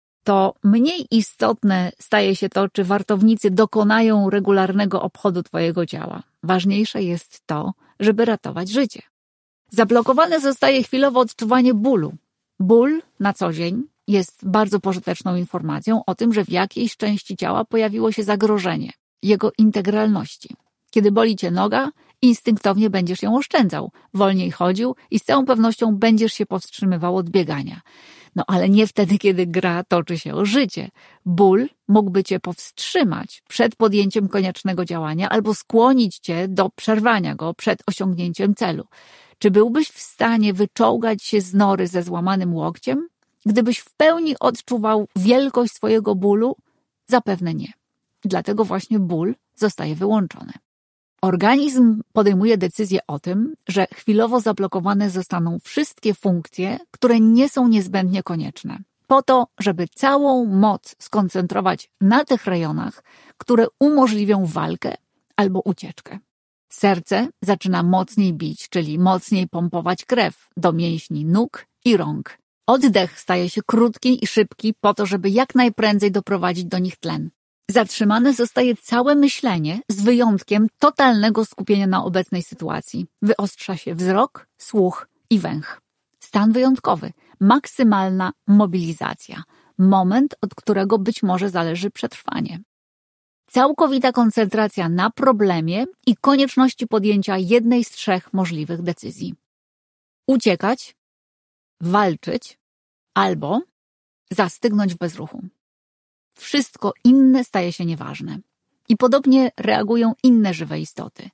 Speaker 1: to mniej istotne staje się to, czy wartownicy dokonają regularnego obchodu twojego ciała. Ważniejsze jest to, żeby ratować życie. Zablokowane zostaje chwilowo odczuwanie bólu. Ból na co dzień jest bardzo pożyteczną informacją o tym, że w jakiejś części ciała pojawiło się zagrożenie jego integralności. Kiedy boli cię noga, instynktownie będziesz ją oszczędzał, wolniej chodził i z całą pewnością będziesz się powstrzymywał od biegania. No ale nie wtedy, kiedy gra toczy się o życie. Ból mógłby cię powstrzymać przed podjęciem koniecznego działania albo skłonić cię do przerwania go przed osiągnięciem celu. Czy byłbyś w stanie wyczołgać się z nory ze złamanym łokciem? Gdybyś w pełni odczuwał wielkość swojego bólu? Zapewne nie. Dlatego właśnie ból zostaje wyłączony. Organizm podejmuje decyzję o tym, że chwilowo zablokowane zostaną wszystkie funkcje, które nie są niezbędnie konieczne, po to, żeby całą moc skoncentrować na tych rejonach, które umożliwią walkę albo ucieczkę. Serce zaczyna mocniej bić, czyli mocniej pompować krew do mięśni nóg i rąk. Oddech staje się krótki i szybki po to, żeby jak najprędzej doprowadzić do nich tlen. Zatrzymane zostaje całe myślenie z wyjątkiem totalnego skupienia na obecnej sytuacji. Wyostrza się wzrok, słuch i węch. Stan wyjątkowy, maksymalna mobilizacja. Moment, od którego być może zależy przetrwanie. Całkowita koncentracja na problemie i konieczności podjęcia jednej z trzech możliwych decyzji. Uciekać, walczyć albo zastygnąć w bezruchu. Wszystko inne staje się nieważne. I podobnie reagują inne żywe istoty.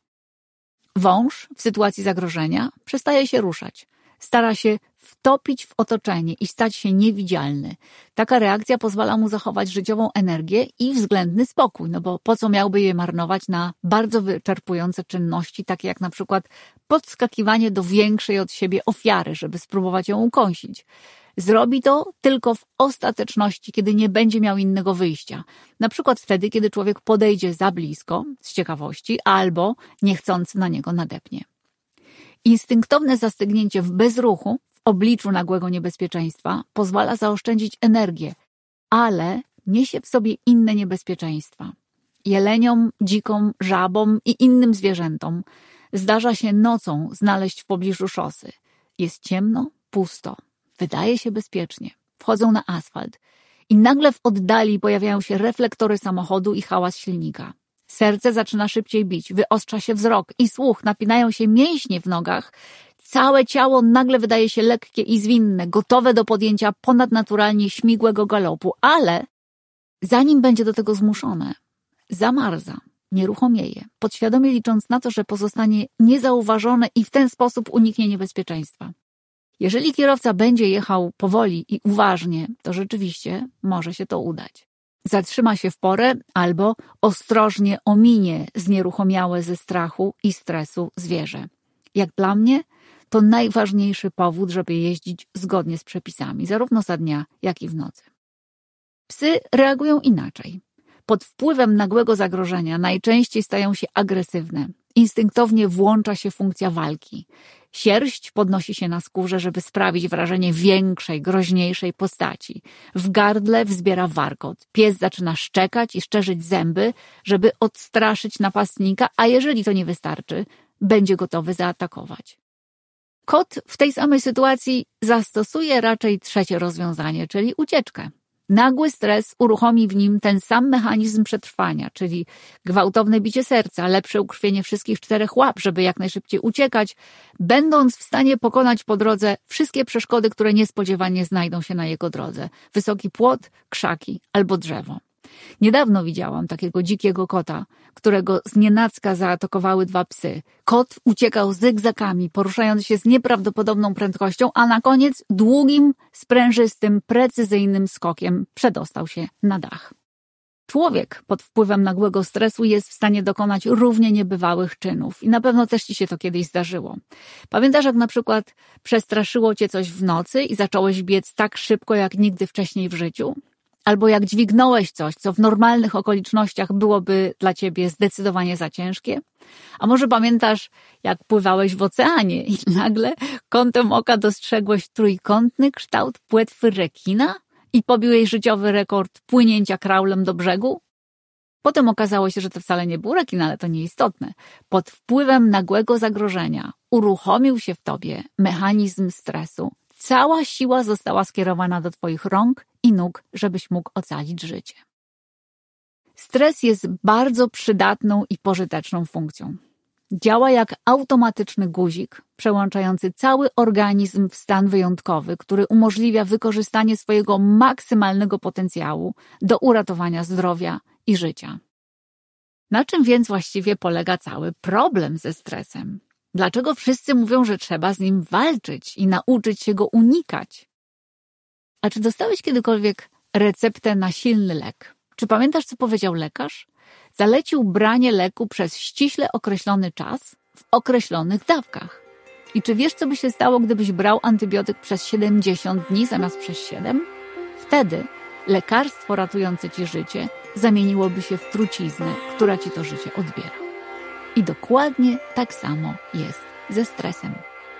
Speaker 1: Wąż w sytuacji zagrożenia przestaje się ruszać. Stara się wtopić w otoczenie i stać się niewidzialny. Taka reakcja pozwala mu zachować życiową energię i względny spokój, no bo po co miałby je marnować na bardzo wyczerpujące czynności, takie jak na przykład podskakiwanie do większej od siebie ofiary, żeby spróbować ją ukąsić. Zrobi to tylko w ostateczności, kiedy nie będzie miał innego wyjścia. Na przykład wtedy, kiedy człowiek podejdzie za blisko z ciekawości albo niechcący na niego nadepnie. Instynktowne zastygnięcie w bezruchu w obliczu nagłego niebezpieczeństwa pozwala zaoszczędzić energię, ale niesie w sobie inne niebezpieczeństwa. Jeleniom, dzikom, żabom i innym zwierzętom zdarza się nocą znaleźć w pobliżu szosy. Jest ciemno, pusto. Wydaje się bezpiecznie. Wchodzą na asfalt I nagle w oddali pojawiają się reflektory samochodu i hałas silnika. Serce zaczyna szybciej bić, wyostrza się wzrok i słuch, napinają się mięśnie w nogach. Całe ciało nagle wydaje się lekkie i zwinne, gotowe do podjęcia ponadnaturalnie śmigłego galopu, ale zanim będzie do tego zmuszone, zamarza, nieruchomieje, podświadomie licząc na to, że pozostanie niezauważone i w ten sposób uniknie niebezpieczeństwa. Jeżeli kierowca będzie jechał powoli i uważnie, to rzeczywiście może się to udać. Zatrzyma się w porę albo ostrożnie ominie znieruchomiałe ze strachu i stresu zwierzę. Jak dla mnie, to najważniejszy powód, żeby jeździć zgodnie z przepisami, zarówno za dnia, jak i w nocy. Psy reagują inaczej. Pod wpływem nagłego zagrożenia najczęściej stają się agresywne. Instynktownie włącza się funkcja walki. Sierść podnosi się na skórze, żeby sprawić wrażenie większej, groźniejszej postaci. W gardle wzbiera warkot. Pies zaczyna szczekać i szczerzyć zęby, żeby odstraszyć napastnika, a jeżeli to nie wystarczy, będzie gotowy zaatakować. Kot w tej samej sytuacji zastosuje raczej trzecie rozwiązanie, czyli ucieczkę. Nagły stres uruchomi w nim ten sam mechanizm przetrwania, czyli gwałtowne bicie serca, lepsze ukrwienie wszystkich czterech łap, żeby jak najszybciej uciekać, będąc w stanie pokonać po drodze wszystkie przeszkody, które niespodziewanie znajdą się na jego drodze. Wysoki płot, krzaki albo drzewo. Niedawno widziałam takiego dzikiego kota, którego znienacka zaatakowały dwa psy. Kot uciekał zygzakami, poruszając się z nieprawdopodobną prędkością, a na koniec długim, sprężystym, precyzyjnym skokiem przedostał się na dach. Człowiek pod wpływem nagłego stresu jest w stanie dokonać równie niebywałych czynów i na pewno też ci się to kiedyś zdarzyło. Pamiętasz, jak na przykład przestraszyło cię coś w nocy i zacząłeś biec tak szybko, jak nigdy wcześniej w życiu? Albo jak dźwignąłeś coś, co w normalnych okolicznościach byłoby dla ciebie zdecydowanie za ciężkie? A może pamiętasz, jak pływałeś w oceanie i nagle kątem oka dostrzegłeś trójkątny kształt płetwy rekina i pobiłeś życiowy rekord płynięcia kraulem do brzegu? Potem okazało się, że to wcale nie był rekin, ale to nieistotne. Pod wpływem nagłego zagrożenia uruchomił się w tobie mechanizm stresu. Cała siła została skierowana do twoich rąk i nóg, żebyś mógł ocalić życie. Stres jest bardzo przydatną i pożyteczną funkcją. Działa jak automatyczny guzik, przełączający cały organizm w stan wyjątkowy, który umożliwia wykorzystanie swojego maksymalnego potencjału do uratowania zdrowia i życia. Na czym więc właściwie polega cały problem ze stresem? Dlaczego wszyscy mówią, że trzeba z nim walczyć i nauczyć się go unikać? A czy dostałeś kiedykolwiek receptę na silny lek? Czy pamiętasz, co powiedział lekarz? Zalecił branie leku przez ściśle określony czas w określonych dawkach. I czy wiesz, co by się stało, gdybyś brał antybiotyk przez siedemdziesiąt dni zamiast przez siedem? Wtedy lekarstwo ratujące ci życie zamieniłoby się w truciznę, która ci to życie odbiera. I dokładnie tak samo jest ze stresem.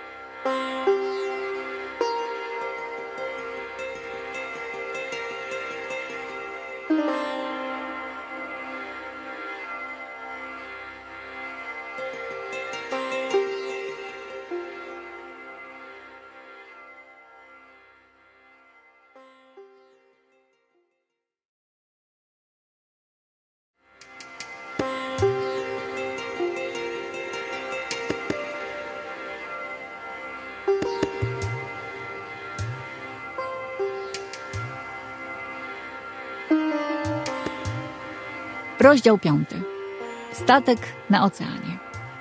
Speaker 1: Rozdział piąty. Statek na oceanie.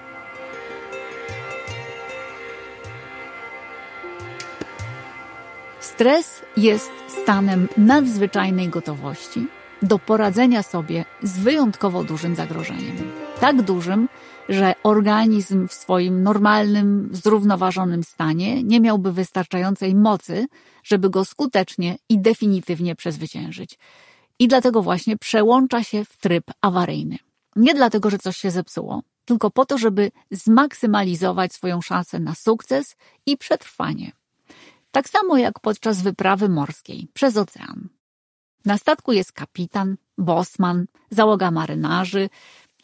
Speaker 1: Stres jest stanem nadzwyczajnej gotowości do poradzenia sobie z wyjątkowo dużym zagrożeniem. Tak dużym, że organizm w swoim normalnym, zrównoważonym stanie nie miałby wystarczającej mocy, żeby go skutecznie i definitywnie przezwyciężyć. I dlatego właśnie przełącza się w tryb awaryjny. Nie dlatego, że coś się zepsuło, tylko po to, żeby zmaksymalizować swoją szansę na sukces i przetrwanie. Tak samo jak podczas wyprawy morskiej przez ocean. Na statku jest kapitan, bosman, załoga marynarzy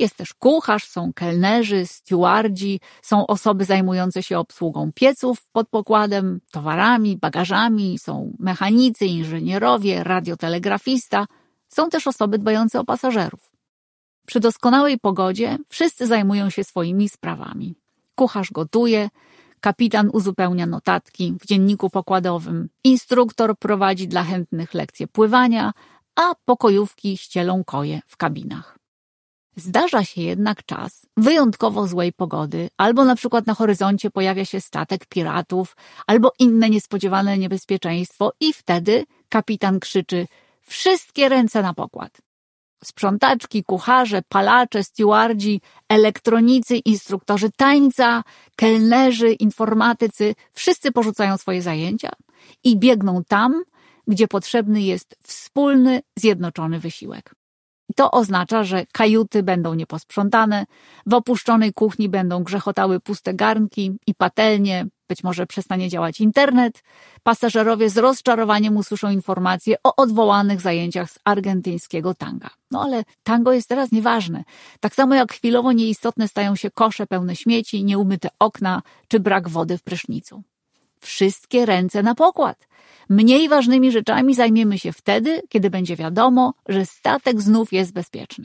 Speaker 1: Jest też kucharz, są kelnerzy, stewardzi, są osoby zajmujące się obsługą pieców pod pokładem, towarami, bagażami, są mechanicy, inżynierowie, radiotelegrafista, są też osoby dbające o pasażerów. Przy doskonałej pogodzie wszyscy zajmują się swoimi sprawami. Kucharz gotuje, kapitan uzupełnia notatki w dzienniku pokładowym, instruktor prowadzi dla chętnych lekcje pływania, a pokojówki ścielą koje w kabinach. Zdarza się jednak czas wyjątkowo złej pogody, albo na przykład na horyzoncie pojawia się statek piratów, albo inne niespodziewane niebezpieczeństwo i wtedy kapitan krzyczy: wszystkie ręce na pokład. Sprzątaczki, kucharze, palacze, stewardzi, elektronicy, instruktorzy tańca, kelnerzy, informatycy, wszyscy porzucają swoje zajęcia i biegną tam, gdzie potrzebny jest wspólny, zjednoczony wysiłek. To oznacza, że kajuty będą nieposprzątane, w opuszczonej kuchni będą grzechotały puste garnki i patelnie, być może przestanie działać internet, pasażerowie z rozczarowaniem usłyszą informacje o odwołanych zajęciach z argentyńskiego tanga. No ale tango jest teraz nieważne. Tak samo jak chwilowo nieistotne stają się kosze pełne śmieci, nieumyte okna czy brak wody w prysznicu. Wszystkie ręce na pokład. Mniej ważnymi rzeczami zajmiemy się wtedy, kiedy będzie wiadomo, że statek znów jest bezpieczny.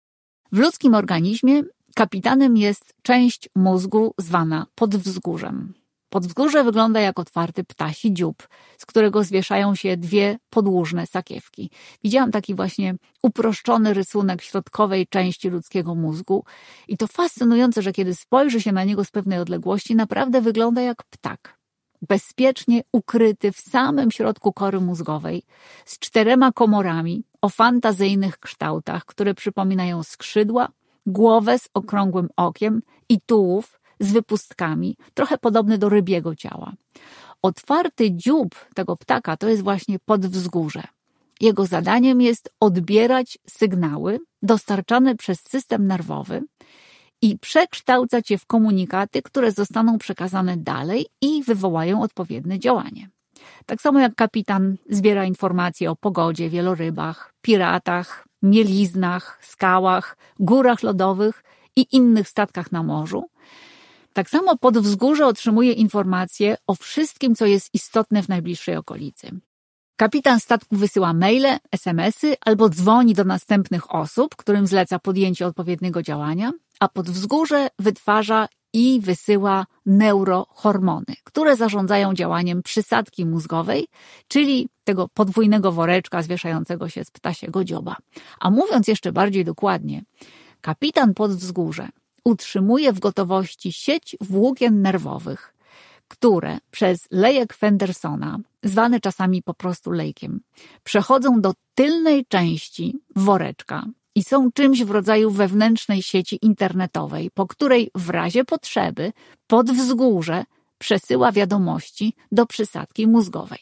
Speaker 1: W ludzkim organizmie kapitanem jest część mózgu zwana podwzgórzem. Podwzgórze wygląda jak otwarty ptasi dziób, z którego zwieszają się dwie podłużne sakiewki. Widziałam taki właśnie uproszczony rysunek środkowej części ludzkiego mózgu i to fascynujące, że kiedy spojrzy się na niego z pewnej odległości, naprawdę wygląda jak ptak. Bezpiecznie ukryty w samym środku kory mózgowej, z czterema komorami o fantazyjnych kształtach, które przypominają skrzydła, głowę z okrągłym okiem i tułów z wypustkami, trochę podobny do rybiego ciała. Otwarty dziób tego ptaka to jest właśnie podwzgórze. Jego zadaniem jest odbierać sygnały dostarczane przez system nerwowy i przekształcać je w komunikaty, które zostaną przekazane dalej i wywołają odpowiednie działanie. Tak samo jak kapitan zbiera informacje o pogodzie, wielorybach, piratach, mieliznach, skałach, górach lodowych i innych statkach na morzu, tak samo podwzgórze otrzymuje informacje o wszystkim, co jest istotne w najbliższej okolicy. Kapitan statku wysyła maile, es em esy albo dzwoni do następnych osób, którym zleca podjęcie odpowiedniego działania, a podwzgórze wytwarza i wysyła neurohormony, które zarządzają działaniem przysadki mózgowej, czyli tego podwójnego woreczka zwieszającego się z ptasiego dzioba. A mówiąc jeszcze bardziej dokładnie, kapitan podwzgórze utrzymuje w gotowości sieć włókien nerwowych, które przez lejek Fendersona, zwany czasami po prostu lejkiem, przechodzą do tylnej części woreczka i są czymś w rodzaju wewnętrznej sieci internetowej, po której w razie potrzeby podwzgórze przesyła wiadomości do przysadki mózgowej.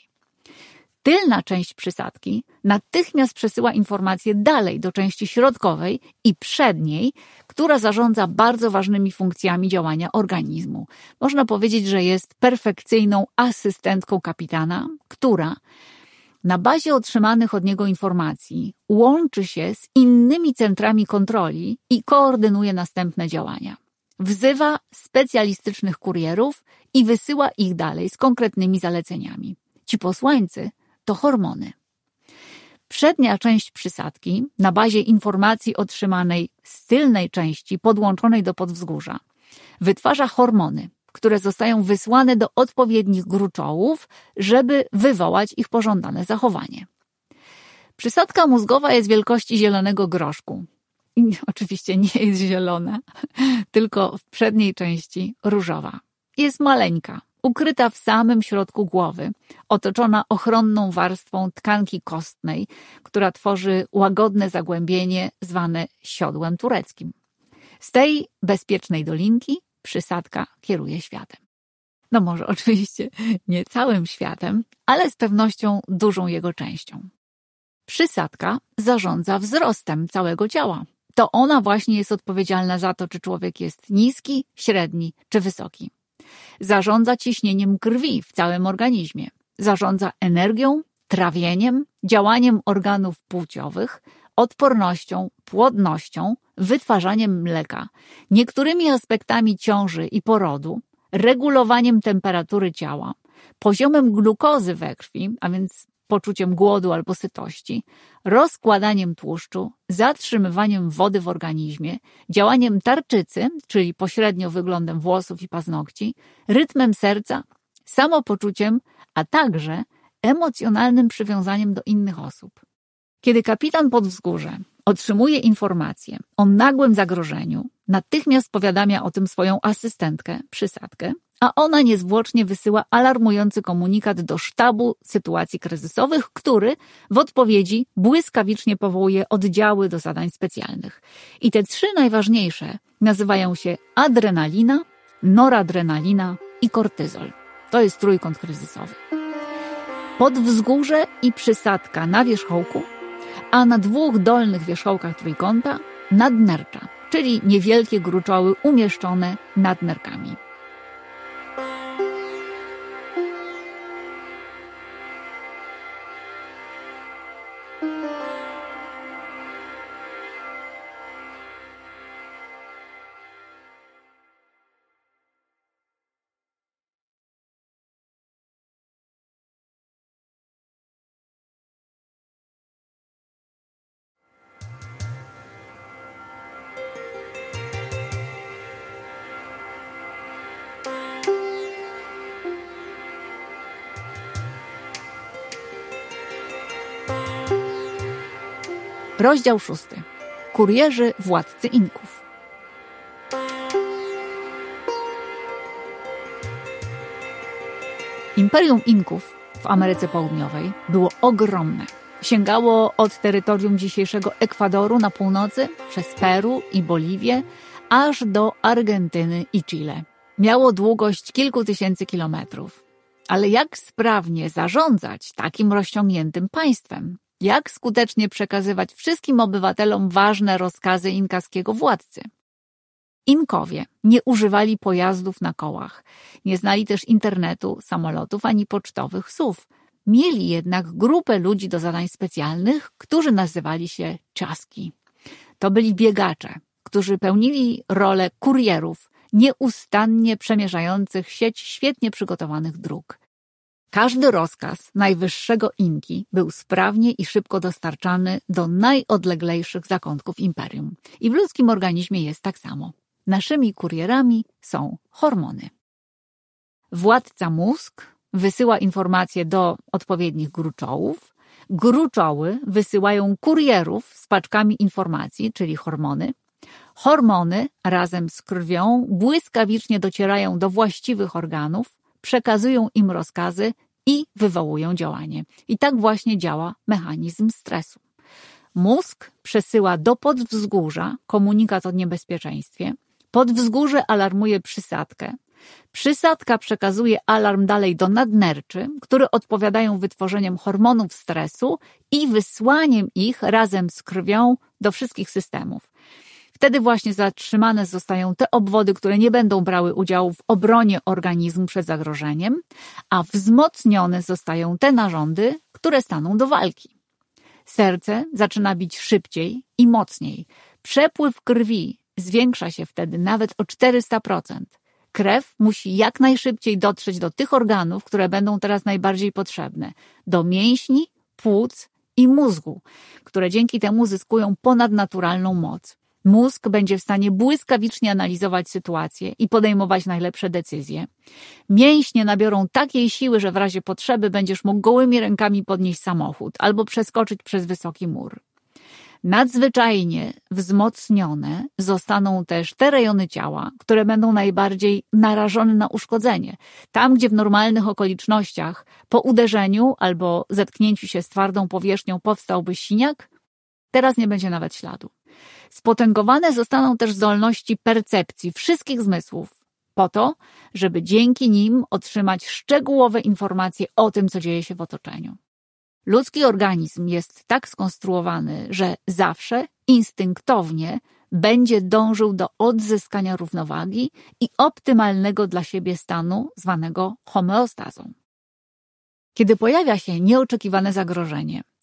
Speaker 1: Tylna część przysadki natychmiast przesyła informacje dalej do części środkowej i przedniej, która zarządza bardzo ważnymi funkcjami działania organizmu. Można powiedzieć, że jest perfekcyjną asystentką kapitana, która na bazie otrzymanych od niego informacji łączy się z innymi centrami kontroli i koordynuje następne działania. Wzywa specjalistycznych kurierów i wysyła ich dalej z konkretnymi zaleceniami. Ci posłańcy to hormony. Przednia część przysadki, na bazie informacji otrzymanej z tylnej części podłączonej do podwzgórza, wytwarza hormony, które zostają wysłane do odpowiednich gruczołów, żeby wywołać ich pożądane zachowanie. Przysadka mózgowa jest wielkości zielonego groszku. I oczywiście nie jest zielona, tylko w przedniej części różowa. Jest maleńka, ukryta w samym środku głowy, otoczona ochronną warstwą tkanki kostnej, która tworzy łagodne zagłębienie zwane siodłem tureckim. Z tej bezpiecznej dolinki przysadka kieruje światem. No może oczywiście nie całym światem, ale z pewnością dużą jego częścią. Przysadka zarządza wzrostem całego ciała. To ona właśnie jest odpowiedzialna za to, czy człowiek jest niski, średni czy wysoki. Zarządza ciśnieniem krwi w całym organizmie. Zarządza energią, trawieniem, działaniem organów płciowych odpornością, płodnością, wytwarzaniem mleka, niektórymi aspektami ciąży i porodu, regulowaniem temperatury ciała, poziomem glukozy we krwi, a więc poczuciem głodu albo sytości, rozkładaniem tłuszczu, zatrzymywaniem wody w organizmie, działaniem tarczycy, czyli pośrednio wyglądem włosów i paznokci, rytmem serca, samopoczuciem, a także emocjonalnym przywiązaniem do innych osób. Kiedy kapitan Podwzgórze otrzymuje informację o nagłym zagrożeniu, natychmiast powiadamia o tym swoją asystentkę, przysadkę, a ona niezwłocznie wysyła alarmujący komunikat do sztabu sytuacji kryzysowych, który w odpowiedzi błyskawicznie powołuje oddziały do zadań specjalnych. I te trzy najważniejsze nazywają się adrenalina, noradrenalina i kortyzol. To jest trójkąt kryzysowy. Podwzgórze i przysadka na wierzchołku, a na dwóch dolnych wierzchołkach trójkąta nadnercza, czyli niewielkie gruczoły umieszczone nad nerkami. Rozdział szósty. Kurierzy władcy Inków. Imperium Inków w Ameryce Południowej było ogromne. Sięgało od terytorium dzisiejszego Ekwadoru na północy, przez Peru i Boliwię, aż do Argentyny i Chile. Miało długość kilku tysięcy kilometrów. Ale jak sprawnie zarządzać takim rozciągniętym państwem? Jak skutecznie przekazywać wszystkim obywatelom ważne rozkazy inkaskiego władcy? Inkowie nie używali pojazdów na kołach, nie znali też internetu, samolotów ani pocztowych sów. Mieli jednak grupę ludzi do zadań specjalnych, którzy nazywali się ciaski. To byli biegacze, którzy pełnili rolę kurierów, nieustannie przemierzających sieć świetnie przygotowanych dróg. Każdy rozkaz najwyższego Inki był sprawnie i szybko dostarczany do najodleglejszych zakątków imperium. I w ludzkim organizmie jest tak samo. Naszymi kurierami są hormony. Władca mózg wysyła informacje do odpowiednich gruczołów. Gruczoły wysyłają kurierów z paczkami informacji, czyli hormony. Hormony razem z krwią błyskawicznie docierają do właściwych organów, przekazują im rozkazy i wywołują działanie. I tak właśnie działa mechanizm stresu. Mózg przesyła do podwzgórza komunikat o niebezpieczeństwie. Podwzgórze alarmuje przysadkę. Przysadka przekazuje alarm dalej do nadnerczy, które odpowiadają wytworzeniem hormonów stresu i wysłaniem ich razem z krwią do wszystkich systemów. Wtedy właśnie zatrzymane zostają te obwody, które nie będą brały udziału w obronie organizmu przed zagrożeniem, a wzmocnione zostają te narządy, które staną do walki. Serce zaczyna bić szybciej i mocniej. Przepływ krwi zwiększa się wtedy nawet o czterysta procent. Krew musi jak najszybciej dotrzeć do tych organów, które będą teraz najbardziej potrzebne. Do mięśni, płuc i mózgu, które dzięki temu zyskują ponadnaturalną moc. Mózg będzie w stanie błyskawicznie analizować sytuację i podejmować najlepsze decyzje. Mięśnie nabiorą takiej siły, że w razie potrzeby będziesz mógł gołymi rękami podnieść samochód albo przeskoczyć przez wysoki mur. Nadzwyczajnie wzmocnione zostaną też te rejony ciała, które będą najbardziej narażone na uszkodzenie. Tam, gdzie w normalnych okolicznościach po uderzeniu albo zetknięciu się z twardą powierzchnią powstałby siniak, teraz nie będzie nawet śladu. Spotęgowane zostaną też zdolności percepcji wszystkich zmysłów, po to, żeby dzięki nim otrzymać szczegółowe informacje o tym, co dzieje się w otoczeniu. Ludzki organizm jest tak skonstruowany, że zawsze instynktownie będzie dążył do odzyskania równowagi i optymalnego dla siebie stanu zwanego homeostazą. Kiedy pojawia się nieoczekiwane zagrożenie,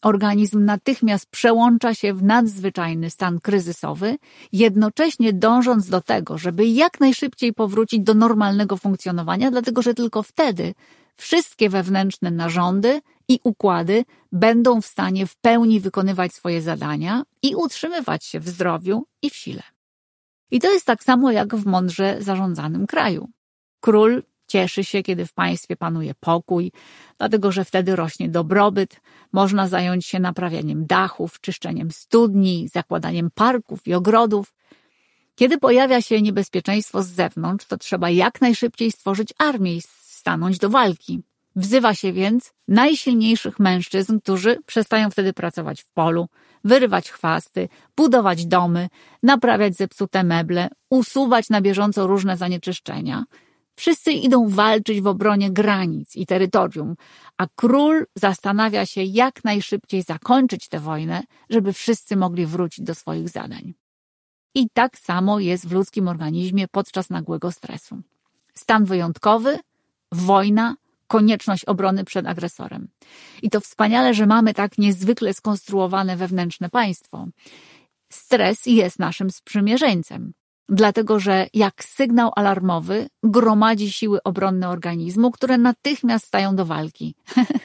Speaker 1: organizm natychmiast przełącza się w nadzwyczajny stan kryzysowy, jednocześnie dążąc do tego, żeby jak najszybciej powrócić do normalnego funkcjonowania, dlatego że tylko wtedy wszystkie wewnętrzne narządy i układy będą w stanie w pełni wykonywać swoje zadania i utrzymywać się w zdrowiu i w sile. I to jest tak samo jak w mądrze zarządzanym kraju. Król cieszy się, kiedy w państwie panuje pokój, dlatego że wtedy rośnie dobrobyt, można zająć się naprawianiem dachów, czyszczeniem studni, zakładaniem parków i ogrodów. Kiedy pojawia się niebezpieczeństwo z zewnątrz, to trzeba jak najszybciej stworzyć armię i stanąć do walki. Wzywa się więc najsilniejszych mężczyzn, którzy przestają wtedy pracować w polu, wyrywać chwasty, budować domy, naprawiać zepsute meble, usuwać na bieżąco różne zanieczyszczenia. Wszyscy idą walczyć w obronie granic i terytorium, a król zastanawia się, jak najszybciej zakończyć tę wojnę, żeby wszyscy mogli wrócić do swoich zadań. I tak samo jest w ludzkim organizmie podczas nagłego stresu. Stan wyjątkowy, wojna, konieczność obrony przed agresorem. I to wspaniale, że mamy tak niezwykle skonstruowane wewnętrzne państwo. Stres jest naszym sprzymierzeńcem, dlatego że jak sygnał alarmowy gromadzi siły obronne organizmu, które natychmiast stają do walki.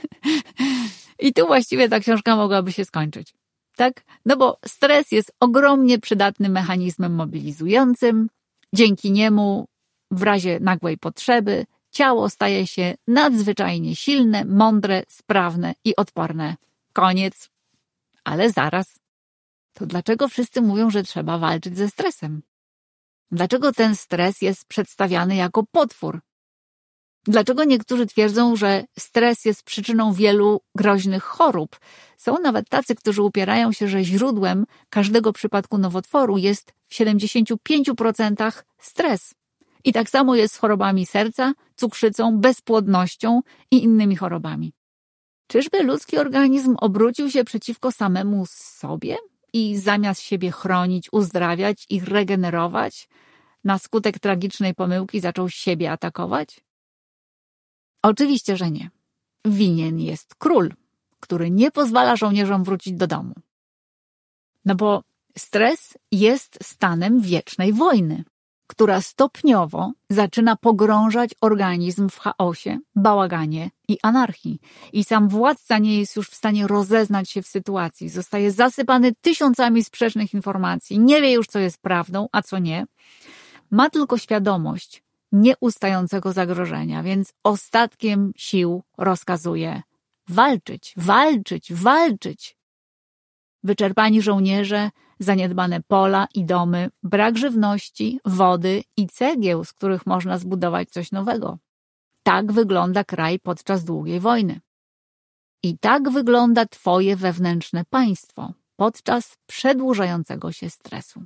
Speaker 1: I tu właściwie ta książka mogłaby się skończyć. Tak? No bo stres jest ogromnie przydatnym mechanizmem mobilizującym. Dzięki niemu w razie nagłej potrzeby ciało staje się nadzwyczajnie silne, mądre, sprawne i odporne. Koniec. Ale zaraz. To dlaczego wszyscy mówią, że trzeba walczyć ze stresem? Dlaczego ten stres jest przedstawiany jako potwór? Dlaczego niektórzy twierdzą, że stres jest przyczyną wielu groźnych chorób? Są nawet tacy, którzy upierają się, że źródłem każdego przypadku nowotworu jest w siedemdziesięciu pięciu procentach stres. I tak samo jest z chorobami serca, cukrzycą, bezpłodnością i innymi chorobami. Czyżby ludzki organizm obrócił się przeciwko samemu sobie i zamiast siebie chronić, uzdrawiać i regenerować, na skutek tragicznej pomyłki zaczął siebie atakować? Oczywiście, że nie. Winien jest król, który nie pozwala żołnierzom wrócić do domu. No bo stres jest stanem wiecznej wojny, która stopniowo zaczyna pogrążać organizm w chaosie, bałaganie i anarchii. I sam władca nie jest już w stanie rozeznać się w sytuacji. Zostaje zasypany tysiącami sprzecznych informacji. Nie wie już, co jest prawdą, a co nie. Ma tylko świadomość nieustającego zagrożenia, więc ostatkiem sił rozkazuje walczyć, walczyć, walczyć. Wyczerpani żołnierze, zaniedbane pola i domy, brak żywności, wody i cegieł, z których można zbudować coś nowego. Tak wygląda kraj podczas długiej wojny. I tak wygląda twoje wewnętrzne państwo podczas przedłużającego się stresu.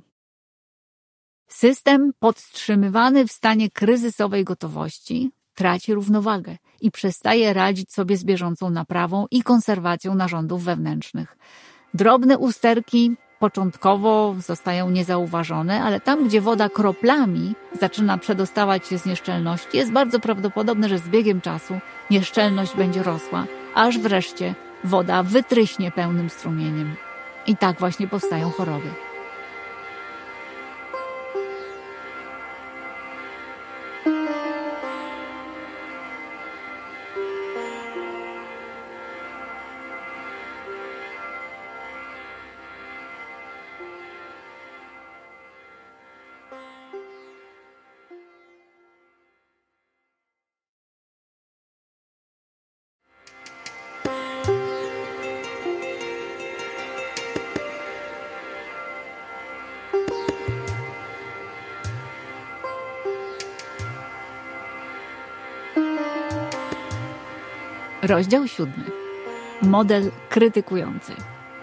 Speaker 1: System podtrzymywany w stanie kryzysowej gotowości traci równowagę i przestaje radzić sobie z bieżącą naprawą i konserwacją narządów wewnętrznych. Drobne usterki początkowo zostają niezauważone, ale tam, gdzie woda kroplami zaczyna przedostawać się z nieszczelności, jest bardzo prawdopodobne, że z biegiem czasu nieszczelność będzie rosła, aż wreszcie woda wytryśnie pełnym strumieniem. I tak właśnie powstają choroby. Rozdział siódmy. Model krytykujący.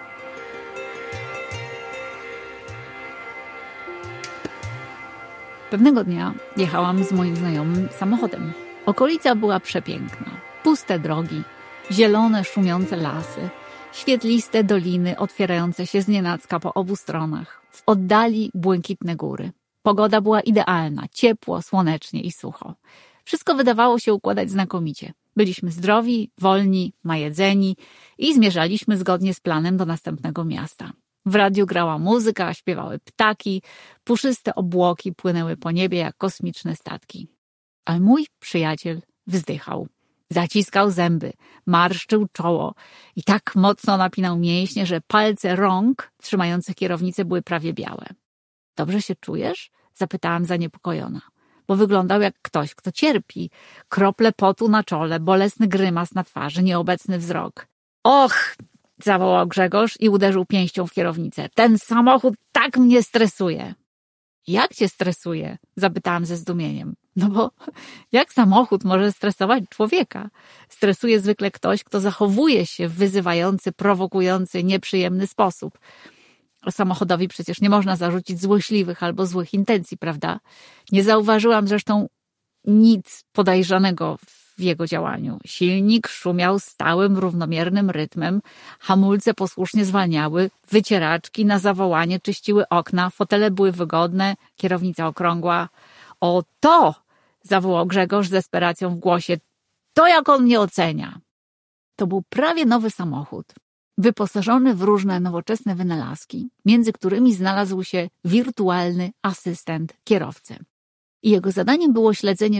Speaker 1: Pewnego dnia jechałam z moim znajomym samochodem. Okolica była przepiękna. Puste drogi, zielone, szumiące lasy, świetliste doliny otwierające się znienacka po obu stronach. W oddali błękitne góry. Pogoda była idealna, ciepło, słonecznie i sucho. Wszystko wydawało się układać znakomicie. Byliśmy zdrowi, wolni, najedzeni i zmierzaliśmy zgodnie z planem do następnego miasta. W radiu grała muzyka, śpiewały ptaki, puszyste obłoki płynęły po niebie jak kosmiczne statki. Ale mój przyjaciel wzdychał. Zaciskał zęby, marszczył czoło i tak mocno napinał mięśnie, że palce rąk trzymających kierownicę były prawie białe. Dobrze się czujesz? Zapytałam zaniepokojona, bo wyglądał jak ktoś, kto cierpi. Krople potu na czole, bolesny grymas na twarzy, nieobecny wzrok. Och! Zawołał Grzegorz i uderzył pięścią w kierownicę. Ten samochód tak mnie stresuje. Jak cię stresuje? Zapytałam ze zdumieniem. No bo jak samochód może stresować człowieka? Stresuje zwykle ktoś, kto zachowuje się w wyzywający, prowokujący, nieprzyjemny sposób. Samochodowi przecież nie można zarzucić złośliwych albo złych intencji, prawda? Nie zauważyłam zresztą nic podejrzanego w jego działaniu. Silnik szumiał stałym, równomiernym rytmem, hamulce posłusznie zwalniały, wycieraczki na zawołanie czyściły okna, fotele były wygodne, kierownica okrągła. O to! Zawołał Grzegorz z desperacją w głosie. To jak on mnie ocenia? To był prawie nowy samochód, wyposażony w różne nowoczesne wynalazki, między którymi znalazł się wirtualny asystent kierowcy. I jego zadaniem było śledzenie